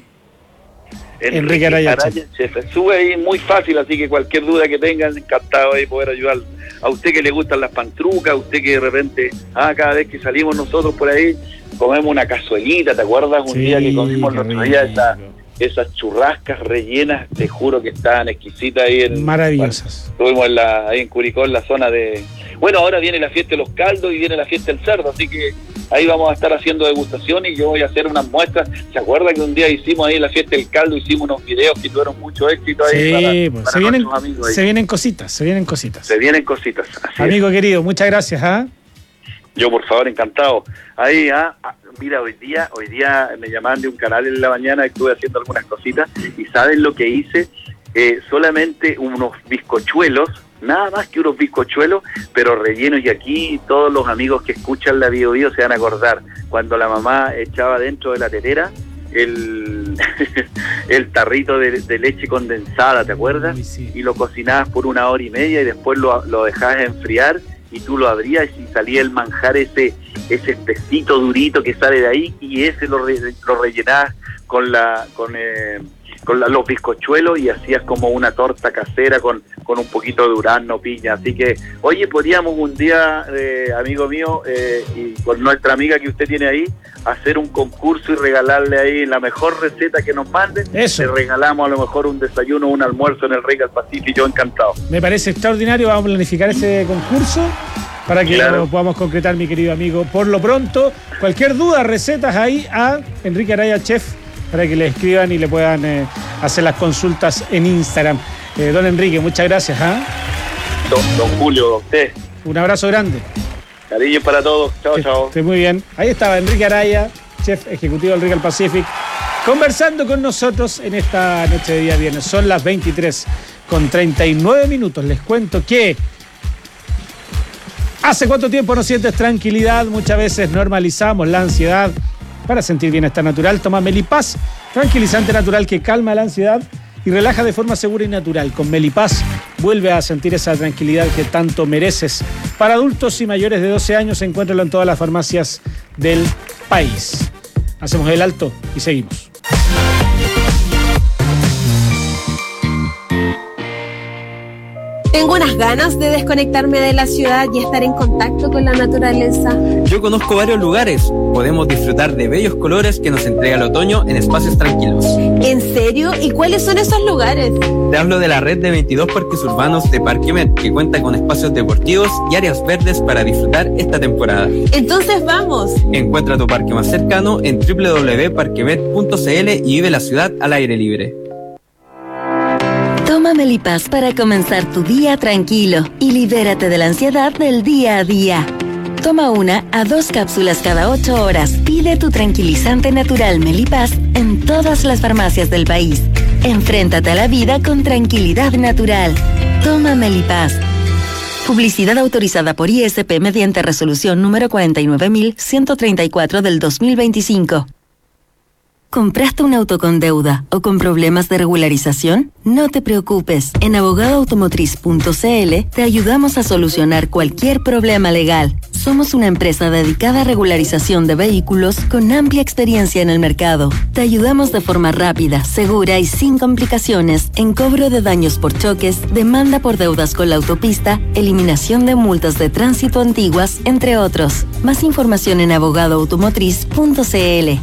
Enrique, Enrique Araya, Araya Chef. Chef. Sube ahí muy fácil, así que cualquier duda que tengan, encantado de poder ayudar. A usted que le gustan las pantrucas, a usted que de repente, ah, cada vez que salimos nosotros por ahí, comemos una cazuelita, ¿te acuerdas? Un sí, día que comimos el otro día esa, esas churrascas rellenas, te juro que estaban exquisitas ahí en... Maravillosas. Bueno, estuvimos en la, ahí en Curicó, en la zona de... Bueno, ahora viene la fiesta de los caldos y viene la fiesta del cerdo, así que ahí vamos a estar haciendo degustación y yo voy a hacer unas muestras. ¿Se acuerdan que un día hicimos ahí la fiesta del caldo, hicimos unos videos que tuvieron mucho éxito ahí? Sí, para, pues, para se, vienen, amigos ahí. se vienen cositas, se vienen cositas. Se vienen cositas. Así Amigo es. Querido, muchas gracias. ¿ah? Yo, por favor, encantado. Ahí, ah, mira, hoy día hoy día me llamaban de un canal en la mañana, estuve haciendo algunas cositas y ¿saben lo que hice? Eh, solamente unos bizcochuelos, nada más que unos bizcochuelos, pero rellenos, y aquí todos los amigos que escuchan la Bio Bio se van a acordar cuando la mamá echaba dentro de la tetera el, el tarrito de, de leche condensada, ¿te acuerdas? Uy, sí. Y lo cocinabas por una hora y media y después lo, lo dejabas enfriar y tú lo abrías y salía el manjar ese ese espesito durito que sale de ahí y ese lo, re, lo rellenabas con la con eh, con la, los bizcochuelos y hacías como una torta casera con, con un poquito de durazno, piña. Así que, oye, podríamos un día, eh, amigo mío, eh, y con nuestra amiga que usted tiene ahí, hacer un concurso y regalarle ahí la mejor receta que nos manden. Eso. Le regalamos a lo mejor un desayuno o un almuerzo en el Regal Pacific, yo encantado. Me parece extraordinario, vamos a planificar ese concurso para que claro. lo podamos concretar, mi querido amigo. Por lo pronto, cualquier duda, recetas ahí a Enrique Araya Chef, para que le escriban y le puedan eh, hacer las consultas en Instagram. Eh, don Enrique, muchas gracias. ¿eh? Don, don Julio, don usted. Un abrazo grande. Cariño para todos. Chao, chao. Esté muy bien. Ahí estaba Enrique Araya, chef ejecutivo del Regal Pacific, conversando con nosotros en esta noche de día viernes. Son las veintitrés con treinta y nueve minutos. Les cuento que ¿hace cuánto tiempo no sientes tranquilidad? Muchas veces normalizamos la ansiedad. Para sentir bienestar natural, toma Melipaz, tranquilizante natural que calma la ansiedad y relaja de forma segura y natural. Con Melipaz vuelve a sentir esa tranquilidad que tanto mereces. Para adultos y mayores de doce años, encuéntralo en todas las farmacias del país. Hacemos el alto y seguimos. Tengo unas ganas de desconectarme de la ciudad y estar en contacto con la naturaleza. Yo conozco varios lugares. Podemos disfrutar de bellos colores que nos entrega el otoño en espacios tranquilos. ¿En serio? ¿Y cuáles son esos lugares? Te hablo de la red de veintidós parques urbanos de Parquemet, que cuenta con espacios deportivos y áreas verdes para disfrutar esta temporada. Entonces vamos. Encuentra tu parque más cercano en doble u doble u doble u punto parquemet punto c l y vive la ciudad al aire libre. Toma Melipaz para comenzar tu día tranquilo y libérate de la ansiedad del día a día. Toma una a dos cápsulas cada ocho horas. Pide tu tranquilizante natural Melipaz en todas las farmacias del país. Enfréntate a la vida con tranquilidad natural. Toma Melipaz. Publicidad autorizada por I S P mediante resolución número cuarenta y nueve mil ciento treinta y cuatro del dos mil veinticinco. ¿Compraste un auto con deuda o con problemas de regularización? No te preocupes. En abogado automotriz punto c l te ayudamos a solucionar cualquier problema legal. Somos una empresa dedicada a regularización de vehículos con amplia experiencia en el mercado. Te ayudamos de forma rápida, segura y sin complicaciones en cobro de daños por choques, demanda por deudas con la autopista, eliminación de multas de tránsito antiguas, entre otros. Más información en abogado automotriz punto c l.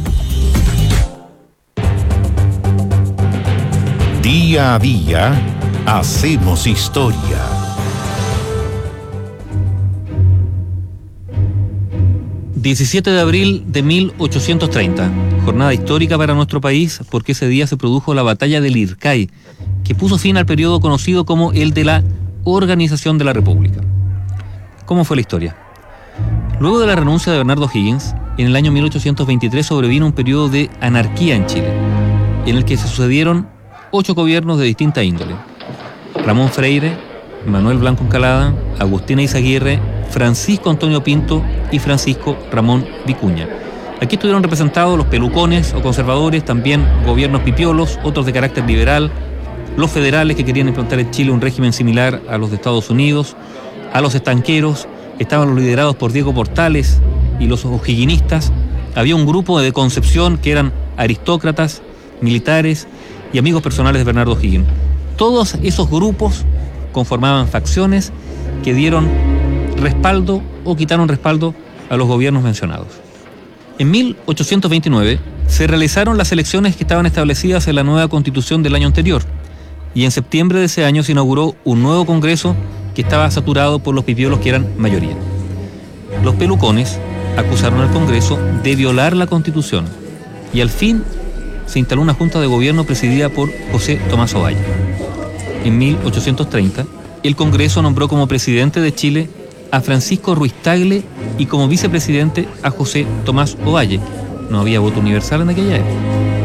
Día a día, hacemos historia. diecisiete de abril de mil ochocientos treinta, jornada histórica para nuestro país porque ese día se produjo la batalla del Ircay, que puso fin al periodo conocido como el de la Organización de la República. ¿Cómo fue la historia? Luego de la renuncia de Bernardo O'Higgins, en el año mil ochocientos veintitrés sobrevino un periodo de anarquía en Chile, en el que se sucedieron ocho gobiernos de distinta índole. Ramón Freire, Manuel Blanco Encalada, Agustina Izaguirre, Francisco Antonio Pinto y Francisco Ramón Vicuña. Aquí estuvieron representados los pelucones o conservadores, también gobiernos pipiolos, otros de carácter liberal, los federales que querían implantar en Chile un régimen similar a los de Estados Unidos, a los estanqueros, estaban los liderados por Diego Portales y los o'higginistas. Había un grupo de Concepción que eran aristócratas, militares y amigos personales de Bernardo O'Higgins. Todos esos grupos conformaban facciones que dieron respaldo o quitaron respaldo a los gobiernos mencionados. En mil ochocientos veintinueve se realizaron las elecciones que estaban establecidas en la nueva constitución del año anterior, y en septiembre de ese año se inauguró un nuevo congreso que estaba saturado por los pipiolos que eran mayoría. Los pelucones acusaron al Congreso de violar la constitución y al fin se instaló una junta de gobierno presidida por José Tomás Ovalle. En mil ochocientos treinta, el Congreso nombró como presidente de Chile a Francisco Ruiz Tagle y como vicepresidente a José Tomás Ovalle. No había voto universal en aquella época.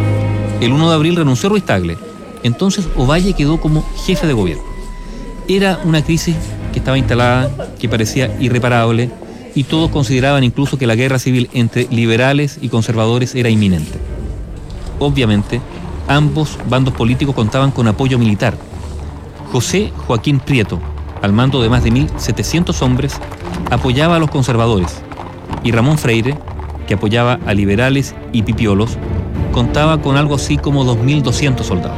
El primero de abril renunció Ruiz Tagle. Entonces Ovalle quedó como jefe de gobierno. Era una crisis que estaba instalada, que parecía irreparable, y todos consideraban incluso que la guerra civil entre liberales y conservadores era inminente. Obviamente, ambos bandos políticos contaban con apoyo militar. José Joaquín Prieto, al mando de más de mil setecientos hombres, apoyaba a los conservadores, y Ramón Freire, que apoyaba a liberales y pipiolos, contaba con algo así como dos mil doscientos soldados.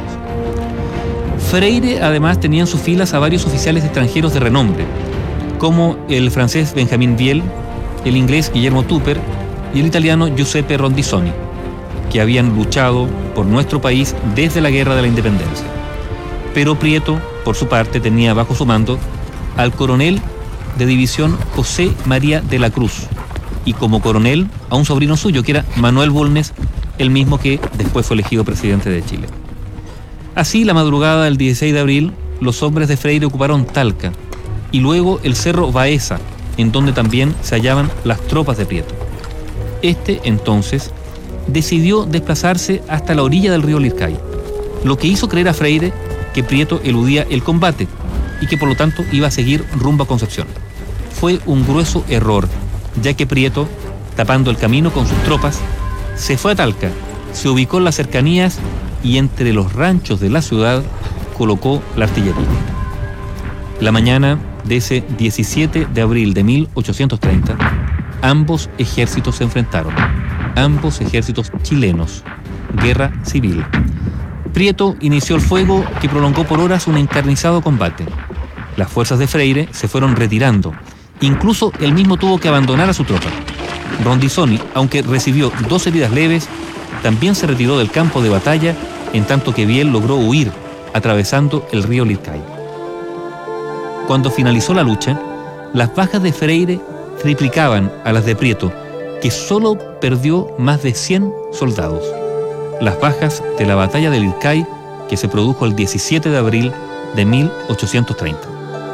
Freire además tenía en sus filas a varios oficiales extranjeros de renombre, como el francés Benjamin Biel, el inglés Guillermo Tupper y el italiano Giuseppe Rondisoni, que habían luchado por nuestro país desde la Guerra de la Independencia. Pero Prieto, por su parte, tenía bajo su mando al coronel de división José María de la Cruz, y como coronel a un sobrino suyo, que era Manuel Bulnes, el mismo que después fue elegido presidente de Chile. Así, la madrugada del dieciséis de abril, los hombres de Freire ocuparon Talca, y luego el cerro Baeza, en donde también se hallaban las tropas de Prieto. Este, entonces, decidió desplazarse hasta la orilla del río Lircay, lo que hizo creer a Freire que Prieto eludía el combate y que por lo tanto iba a seguir rumbo a Concepción. Fue un grueso error, ya que Prieto, tapando el camino con sus tropas, se fue a Talca, se ubicó en las cercanías y entre los ranchos de la ciudad colocó la artillería. La mañana de ese diecisiete de abril de mil ochocientos treinta, ambos ejércitos se enfrentaron. Ambos ejércitos chilenos. Guerra civil. Prieto inició el fuego que prolongó por horas un encarnizado combate. Las fuerzas de Freire se fueron retirando. Incluso él mismo tuvo que abandonar a su tropa. Rondizoni, aunque recibió dos heridas leves, también se retiró del campo de batalla, en tanto que Biel logró huir, atravesando el río Lircay. Cuando finalizó la lucha, las bajas de Freire triplicaban a las de Prieto, que solo perdió más de cien soldados. Las bajas de la batalla de Lircay, que se produjo el diecisiete de abril de mil ochocientos treinta.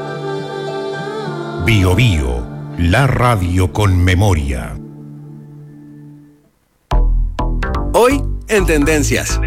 Bio Bio, la radio con memoria. Hoy en Tendencias.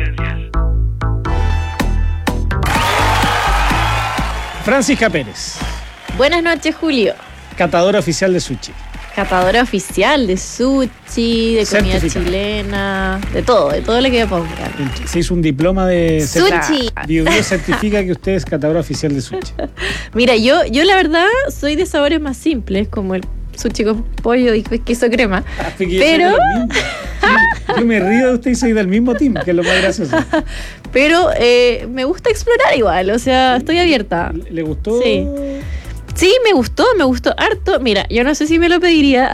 Francisca Pérez, Buenas noches, Julio. catadora oficial de sushi. Catadora oficial de sushi, de comida Certificado. chilena, de todo, de todo lo que me pongan. Se hizo un diploma de... Sushi. Bio Bio certifica que usted es catadora oficial de sushi. Mira, yo, yo la verdad soy de sabores más simples, como el sushi con pollo y queso crema. Porque yo soy Pero, de los mismos. Yo, yo me río de usted y soy del mismo team, que es lo más gracioso. pero eh, me gusta explorar igual, o sea, estoy abierta. ¿Le gustó? Sí. Sí, me gustó, me gustó harto. Mira, yo no sé si me lo pediría.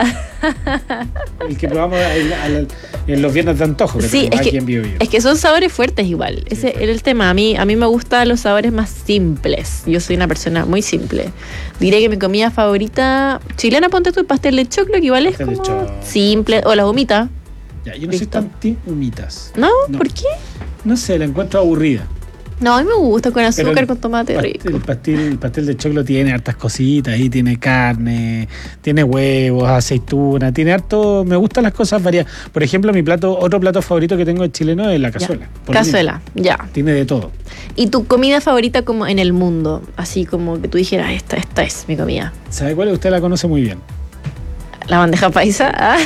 El que probamos en, en- en los viernes de antojo, que Sí, tenemos es aquí que, en Bio Bio. es que son sabores fuertes igual. Ese era el tema. A mí, a mí me gustan los sabores más simples. Yo soy una persona muy simple. Diré que mi comida favorita chilena, ponte tú el pastel de choclo, que igual es Pastel de como choclo. simple. O las humitas. Ya, yo no soy tan team humitas. ¿No? No. ¿Por qué? No sé, la encuentro aburrida. No, a mí me gusta con azúcar, Pero el con tomate past- rico. El pastel, el pastel de choclo tiene hartas cositas, ahí tiene carne, tiene huevos, aceituna, tiene harto, me gustan las cosas variadas. Por ejemplo, mi plato, otro plato favorito que tengo de chileno es la cazuela. por lo Cazuela, ya. mismo. Tiene de todo. ¿Y tu comida favorita como en el mundo? Así como que tú dijeras, esta, esta es mi comida. ¿Sabe cuál? Usted la conoce muy bien. La bandeja paisa. Ah.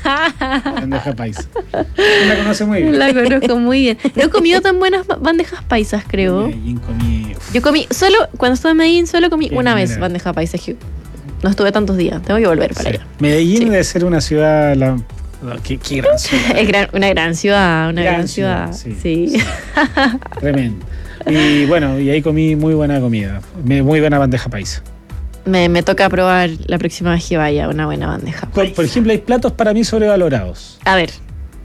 La bandeja paisa. Usted la conoce muy bien. La conozco muy bien. No he comido tan buenas ba- bandejas paisas, creo. Medellín comí, uf, Yo comí, solo, cuando estuve en Medellín, solo comí Qué una vez mira. bandeja paisa. que No estuve tantos días, tengo que volver para sí. allá. Medellín Sí. debe ser una ciudad, la, la- qué, qué gran ciudad. Es gran- una gran ciudad, una gran, Gran ciudad. ciudad, Sí. sí. Tremendo. Y bueno, y ahí comí muy buena comida, me- muy buena bandeja paisa. me, me toca probar la próxima vez que vaya una buena bandeja. Por, por ejemplo, hay platos para mí sobrevalorados. A ver,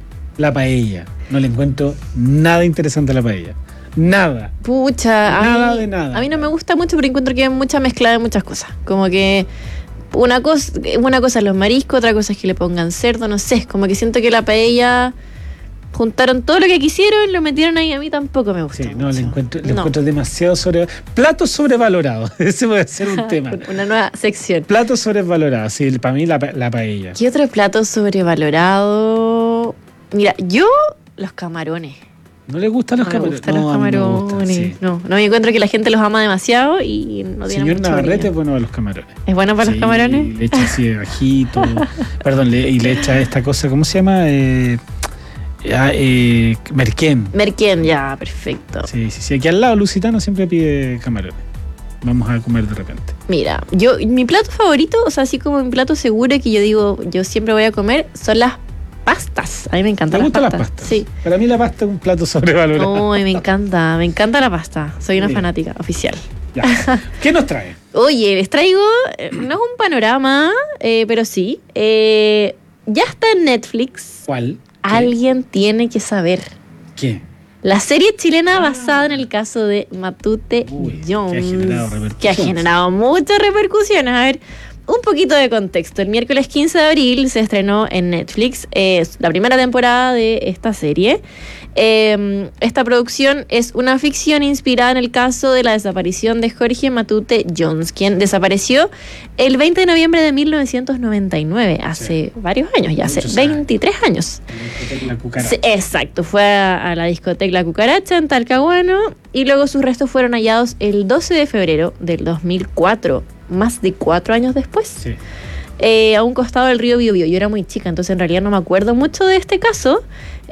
La paella. No le encuentro nada interesante a la paella. Nada. pucha. A Nada mí, de nada. A mí no me gusta mucho, pero encuentro que hay mucha mezcla de muchas cosas. Como que una cosa, una cosa es los mariscos, otra cosa es que le pongan cerdo, no sé. Como que siento que la paella juntaron todo lo que quisieron, lo metieron ahí. A mí tampoco me gusta. Sí, no, le encuentro, le No. encuentro demasiado sobre. Platos sobrevalorados. Ese puede ser un tema. Una nueva sección. Platos sobrevalorados. Sí, para mí la, pa- la paella. ¿Qué otro plato sobrevalorado? Mira, yo los camarones. ¿No le gustan los No me camarones? gustan No, los a mí me camarones. gustan, sí. No, no, yo encuentro que la gente los ama demasiado y no tienen Señor mucho Navarrete es brillo. bueno a los camarones. ¿Es bueno para Sí, los camarones? y le echa así de ajito. Perdón, le- y le echa esta cosa, ¿cómo se llama? Eh, ah, eh, merquén. Merquén, ya, perfecto. Sí, sí, sí. Aquí al lado Lusitano siempre pide camarones. Vamos a comer de repente. Mira, yo, mi plato favorito, o sea, así como mi plato seguro que yo digo, yo siempre voy a comer, son las pastas. A mí me encantan ¿Te las gustan las pastas. pastas? Sí. Para mí la pasta es un plato sobrevalorado. Ay, me encanta, me encanta la pasta. Soy una Bien. fanática oficial. Ya. ¿Qué nos trae? Oye, les traigo, eh, no es un panorama, eh, pero sí. eh, ya está en Netflix. ¿Cuál? Alguien tiene que saber. ¿Qué? La serie chilena basada en el caso de Matute Jones. que ha generado repercusiones. Que ha generado muchas repercusiones. A ver, un poquito de contexto. El miércoles quince de abril se estrenó en Netflix eh, la primera temporada de esta serie. Eh, esta producción es una ficción inspirada en el caso de la desaparición de Jorge Matute Jones, quien desapareció el veinte de noviembre de mil novecientos noventa y nueve, hace varios años, ya hace Muchos años. veintitrés años. La cucaracha. Sí, exacto, fue a, a la discoteca La Cucaracha en Talcahuano y luego sus restos fueron hallados el doce de febrero del dos mil cuatro, más de cuatro años después. Sí. Eh, a un costado del río Biobío. Yo era muy chica, entonces en realidad no me acuerdo mucho de este caso,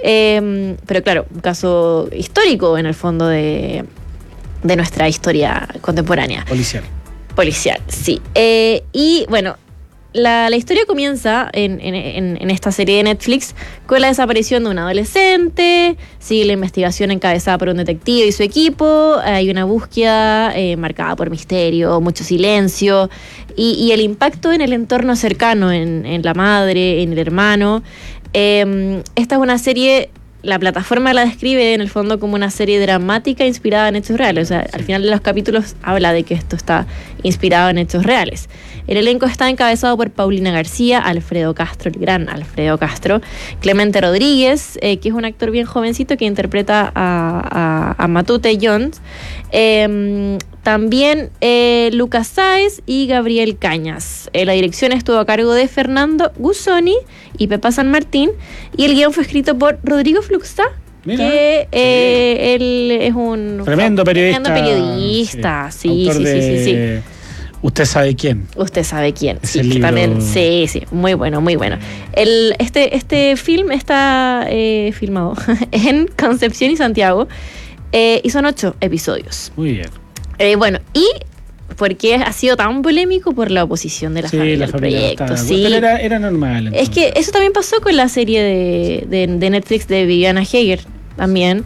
eh, pero claro, un caso histórico en el fondo de, de nuestra historia contemporánea. Policial. Policial, sí. Eh, y bueno, la, la historia comienza en, en, en esta serie de Netflix con la desaparición de un adolescente, sigue la investigación encabezada por un detective y su equipo, hay una búsqueda eh, marcada por misterio, mucho silencio y, y el impacto en el entorno cercano, en, en la madre, en el hermano. Eh, esta es una serie... La plataforma la describe en el fondo como una serie dramática inspirada en hechos reales. O sea, al final de los capítulos habla de que esto está inspirado en hechos reales. El elenco está encabezado por Paulina García, Alfredo Castro, el gran Alfredo Castro, Clemente Rodríguez, eh, que es un actor bien jovencito que interpreta a, a, a Matute Jones. Eh, también eh, Lucas Sáez y Gabriel Cañas. Eh, la dirección estuvo a cargo de Fernando Guzzoni y Pepa San Martín, y el guión fue escrito por Rodrigo Fluxta, Mira, que eh, él es un tremendo periodista, tremendo periodista, sí, autor sí, sí, sí, sí. de Usted sabe quién. Usted sabe quién. Ese Sí, libro... también, sí, sí, muy bueno, muy bueno. El, este, este film está eh, filmado en Concepción y Santiago, eh, y son ocho episodios. Muy bien. Eh, bueno, y ¿por qué ha sido tan polémico? Por la oposición de la sí, familia la al familia proyecto. estaba, Sí. Pero era, era normal. Entonces. Es que eso también pasó con la serie de, de, de Netflix de Viviana Heger también.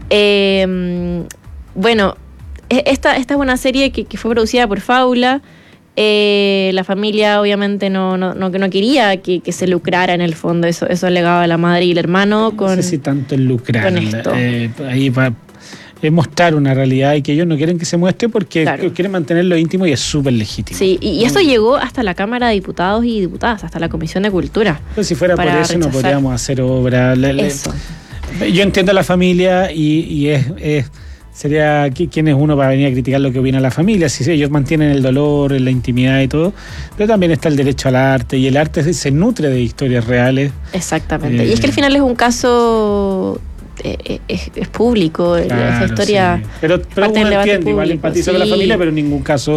Eh, bueno, esta, esta es una serie que, que fue producida por Fábula. Eh, la familia obviamente no, no, no, no quería que, que se lucrara en el fondo. Eso, eso alegaba la madre y el hermano. No con, sé si tanto el lucrar. con esto. Eh, ahí va. Es mostrar una realidad y que ellos no quieren que se muestre porque Claro. quieren mantenerlo íntimo y es súper legítimo. Sí, y, y esto llegó hasta la Cámara de Diputados y Diputadas, hasta la Comisión de Cultura. Pero si fuera por para eso no rechazar. podríamos hacer obra. Le- le- Eso. Yo entiendo a la familia y, y es, es sería qui- quién es uno para venir a criticar lo que opina la familia, si ellos mantienen el dolor, la intimidad y todo, pero también está el derecho al arte y el arte se, se nutre de historias reales. Exactamente. Eh, Y es que al final es un caso... eh, es, es público, Claro, esa historia... sí. Pero, pero parte del uno debate entiende, igual público, empatiza sí. con la familia, pero en ningún caso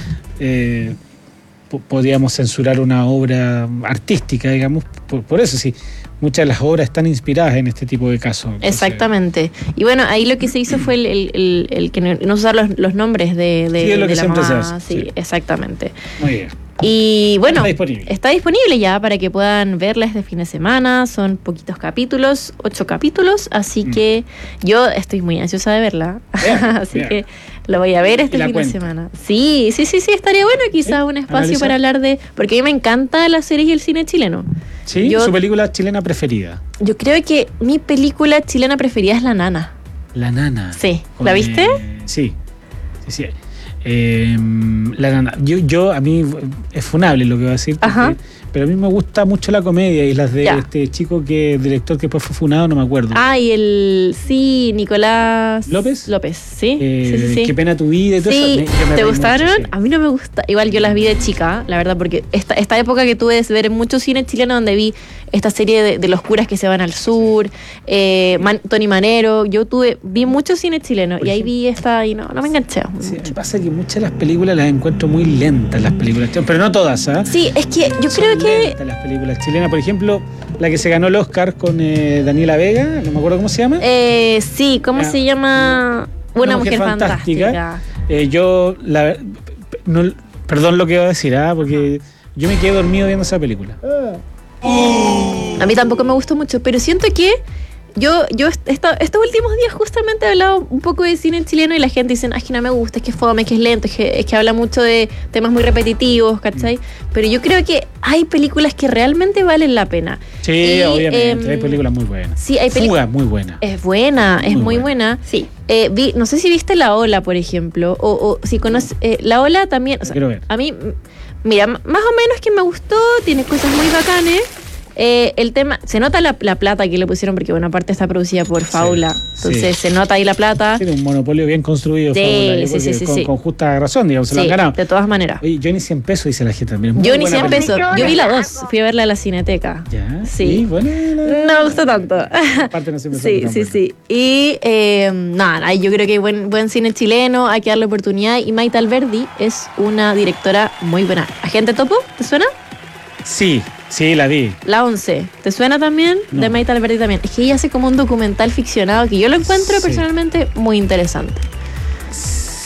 eh, po- podríamos censurar una obra artística, digamos, por, por eso sí. Muchas de las obras están inspiradas en este tipo de casos. Entonces, Exactamente. Y bueno, ahí lo que se hizo fue el, el, el, el que no, no usar los, los nombres de, de, Sí, es lo de que la siempre se mamá. hace, Sí, sí. exactamente. Muy bien. Y bueno, Está disponible. está disponible ya para que puedan verla este fin de semana. Son poquitos capítulos, ocho capítulos, así Mm. que yo estoy muy ansiosa de verla. Bien, así bien. que lo voy a ver Y este la fin cuenta. de semana. Sí, sí, sí, sí, estaría bueno quizá un espacio analizar. para hablar de... Porque a mí me encanta las series y el cine chileno. Sí, Yo- su película chilena preferida. Yo creo que mi película chilena preferida es La Nana. La Nana. Sí. Con, ¿La viste? eh, sí, sí, sí. Eh, la Nana. Yo, yo, a mí es funable lo que voy a decir, porque- Ajá. pero a mí me gusta mucho la comedia y las de Ya. este chico que director que después fue funado, no me acuerdo. Ah, y el... Sí, Nicolás... ¿López? López, sí. Eh, sí, sí, sí. Qué pena tu vida y todo Sí, eso. Me- yo me ¿te reí gustaron? mucho, sí. A mí no me gusta. Igual yo las vi de chica, la verdad, porque esta, esta época que tuve de ver mucho cine chileno donde vi esta serie de, de los curas que se van al sur, eh, Man- Tony Manero, yo tuve, vi mucho cine chileno y ahí vi esta y no, no me enganché. Sí, me pasa que muchas de las películas las encuentro muy lentas, las películas chilenas, pero no todas, ¿ah? Sí, es que yo Son creo que... lentas las películas chilenas. Por ejemplo, la que se ganó el Oscar con eh, Daniela Vega, no me acuerdo cómo se llama. Eh, sí, ¿cómo Ah, se llama? Una, mujer, fantástica. Eh, yo, la, no, perdón lo que iba a decir, ¿ah? Porque yo me quedé dormido viendo esa película. A mí tampoco me gustó mucho, pero siento que yo, yo est- esta- estos últimos días justamente he hablado un poco de cine chileno y la gente dice, "Ah, es que no me gusta, es que es fome, es que es lento, es que, es que habla mucho de temas muy repetitivos, ¿cachai? Pero yo creo que hay películas que realmente valen la pena. Sí, Y, obviamente, em, hay películas muy buenas. Sí, hay peli- Fuga, muy buena. Es buena, es Muy muy buena. Sí. Eh, vi, no sé si viste La Ola, por ejemplo, o, o si conoces... eh, La Ola también... O sea, Quiero ver. a mí, mm, mira, m- más o menos que me gustó, tiene cosas muy bacanes. Eh, el tema, se nota la, la plata que le pusieron, porque buena parte está producida por Fábula. Entonces sí. se nota ahí la plata. Tiene un monopolio bien construido, Sí, Fábula, yo sí, creo sí, que sí, con, sí. con justa razón, digamos, se lo Sí, han ganado. de todas maneras. Oye, yo ni cien pesos, dice la gente también. Muy Yo ni buena cien película. pesos. Yo vi la dos, fui a verla a la Cineteca. Ya, Sí. sí, bueno. No me gustó tanto. Aparte no siempre son Sí, tan sí, buenas. sí. Y eh, nada, yo creo que hay buen, buen cine chileno, hay que darle oportunidad. Y Maite Alberdi es una directora muy buena. ¿Agente Topo? ¿Te suena? Sí, sí, la vi. La once. ¿Te suena también? No. De Maite Alberdi también. Es que ella hace como un documental ficcionado que yo lo encuentro Sí. personalmente muy interesante.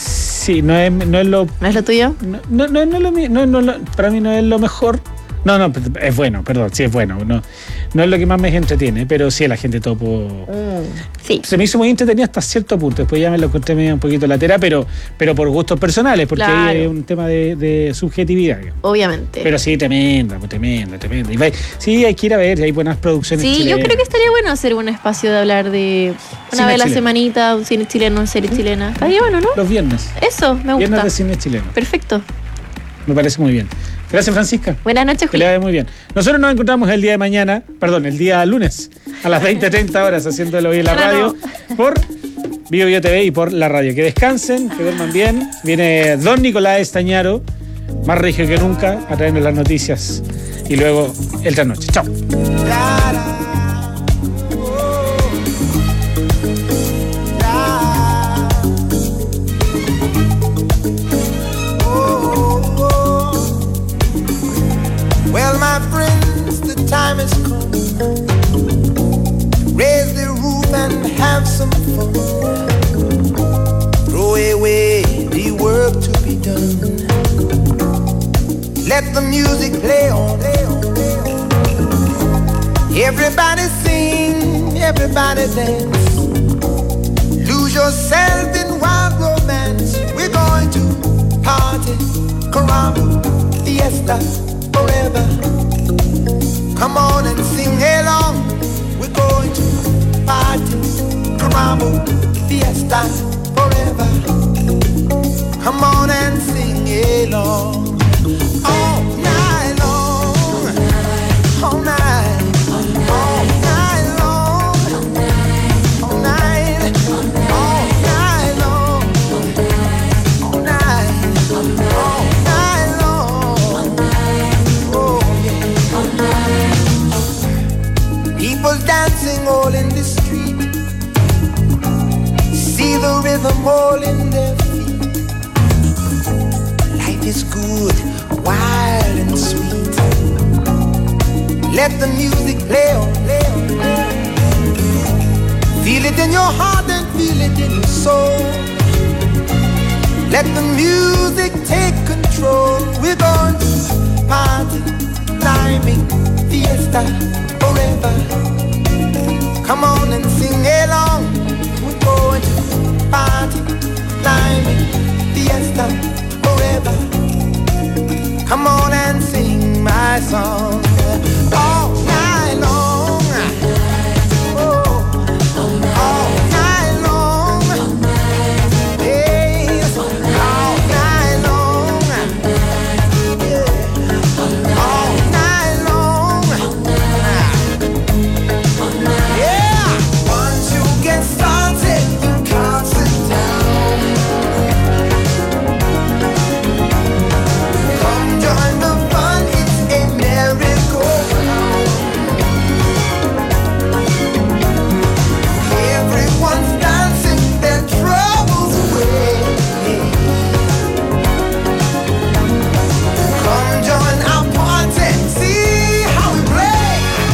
Sí, no es, no es lo... ¿No es lo tuyo? No, no, no, no, es lo, mío, no, no, no, para mí no es lo mejor. No, no, es bueno, perdón, sí es bueno. No, no es lo que más me entretiene, pero sí, la gente topo. Mm, sí. Se me hizo muy entretenido hasta cierto punto. Después ya me lo encontré medio un poquito latera, pero, pero por gustos personales, porque Claro. ahí hay un tema de, de subjetividad. Obviamente. Pero sí, tremenda, pues, tremenda, tremenda. Y va- sí, hay que ir a ver, hay buenas producciones Sí, chilenas. yo creo que estaría bueno hacer un espacio de hablar de una Cine vez a la chileno. semanita, un cine chileno, una serie chilena. Estaría bueno, ¿no? Los viernes. Eso, me gusta. Viernes de cine chileno. Perfecto. Me parece muy bien. Gracias, Francisca. Buenas noches, Que le Julio. vaya muy bien. Nosotros nos encontramos el día de mañana, perdón, el día lunes, a las veinte treinta horas, haciéndolo hoy en la radio, por Bio Bio T V y por la radio. Que descansen, que duerman bien. Viene don Nicolás Estañaro, más regio que nunca, a traernos las noticias. Y luego el trasnoche. Chao. Well, my friends, the time has come. Raise the roof and have some fun. Throw away the work to be done. Let the music play on. Everybody sing, everybody dance. Lose yourself in wild romance. We're going to party, caramba, fiesta. Forever. Come on and sing along. We're going to party, caramba, fiesta, forever. Come on and sing along. All night long, all night, all night long, all night, all night long, all night, all night long. People dancing all in the street. See the rhythm all in their feet. Life is good, wild and sweet. Let the music play on, play on, play on. Feel it in your heart and feel it in your soul. Let the music take control. We're going to party, climbing, fiesta, forever. Come on and sing along. We're going to party, climbing, fiesta, forever. Come on and sing my song all night long. Oh, all night long. Yes, all night long. Yeah, all night long. Yeah, once you get started, you can't sit down. Come join the fun, it's a merry-go-round. Everyone's dancing their troubles away. Come join our party, see how we play.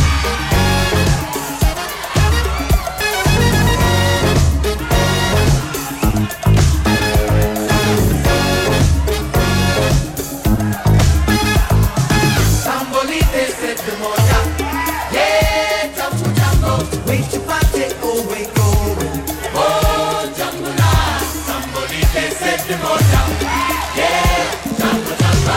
Sambolite se te moja, yeah, jambu jambo, wait to party, oh wait, oh wait, oh jambu la. Sambolite se te moja, yeah, jambu jambo.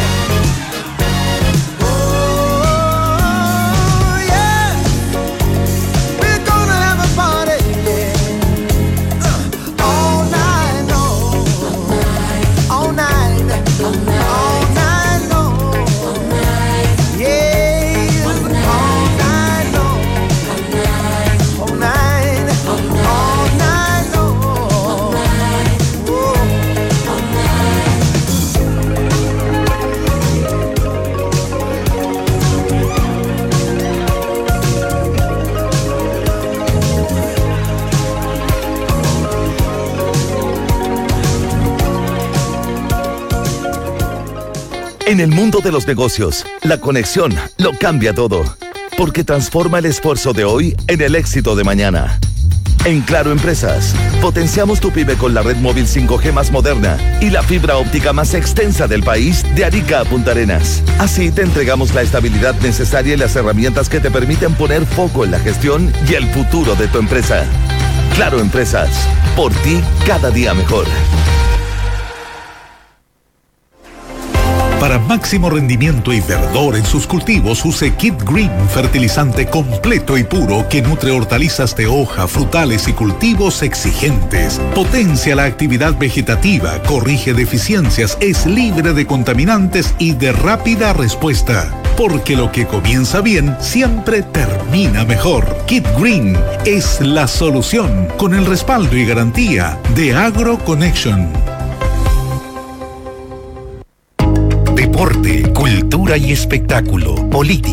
Oh yeah, we're gonna have a party, yeah, uh, all night long, all night, all night long. Yeah, all night long, all night, all night long. Whoa. En el mundo de los negocios, la conexión lo cambia todo, porque transforma el esfuerzo de hoy en el éxito de mañana. En Claro Empresas, potenciamos tu pyme con la red móvil cinco G más moderna y la fibra óptica más extensa del país de Arica a Punta Arenas. Así te entregamos la estabilidad necesaria y las herramientas que te permiten poner foco en la gestión y el futuro de tu empresa. Claro Empresas, por ti cada día mejor. Para máximo rendimiento y verdor en sus cultivos, use Kit Green, fertilizante completo y puro que nutre hortalizas de hoja, frutales y cultivos exigentes. Potencia la actividad vegetativa, corrige deficiencias, es libre de contaminantes y de rápida respuesta. Porque lo que comienza bien siempre termina mejor. Kit Green es la solución con el respaldo y garantía de AgroConnection. Deporte, cultura y espectáculo, política.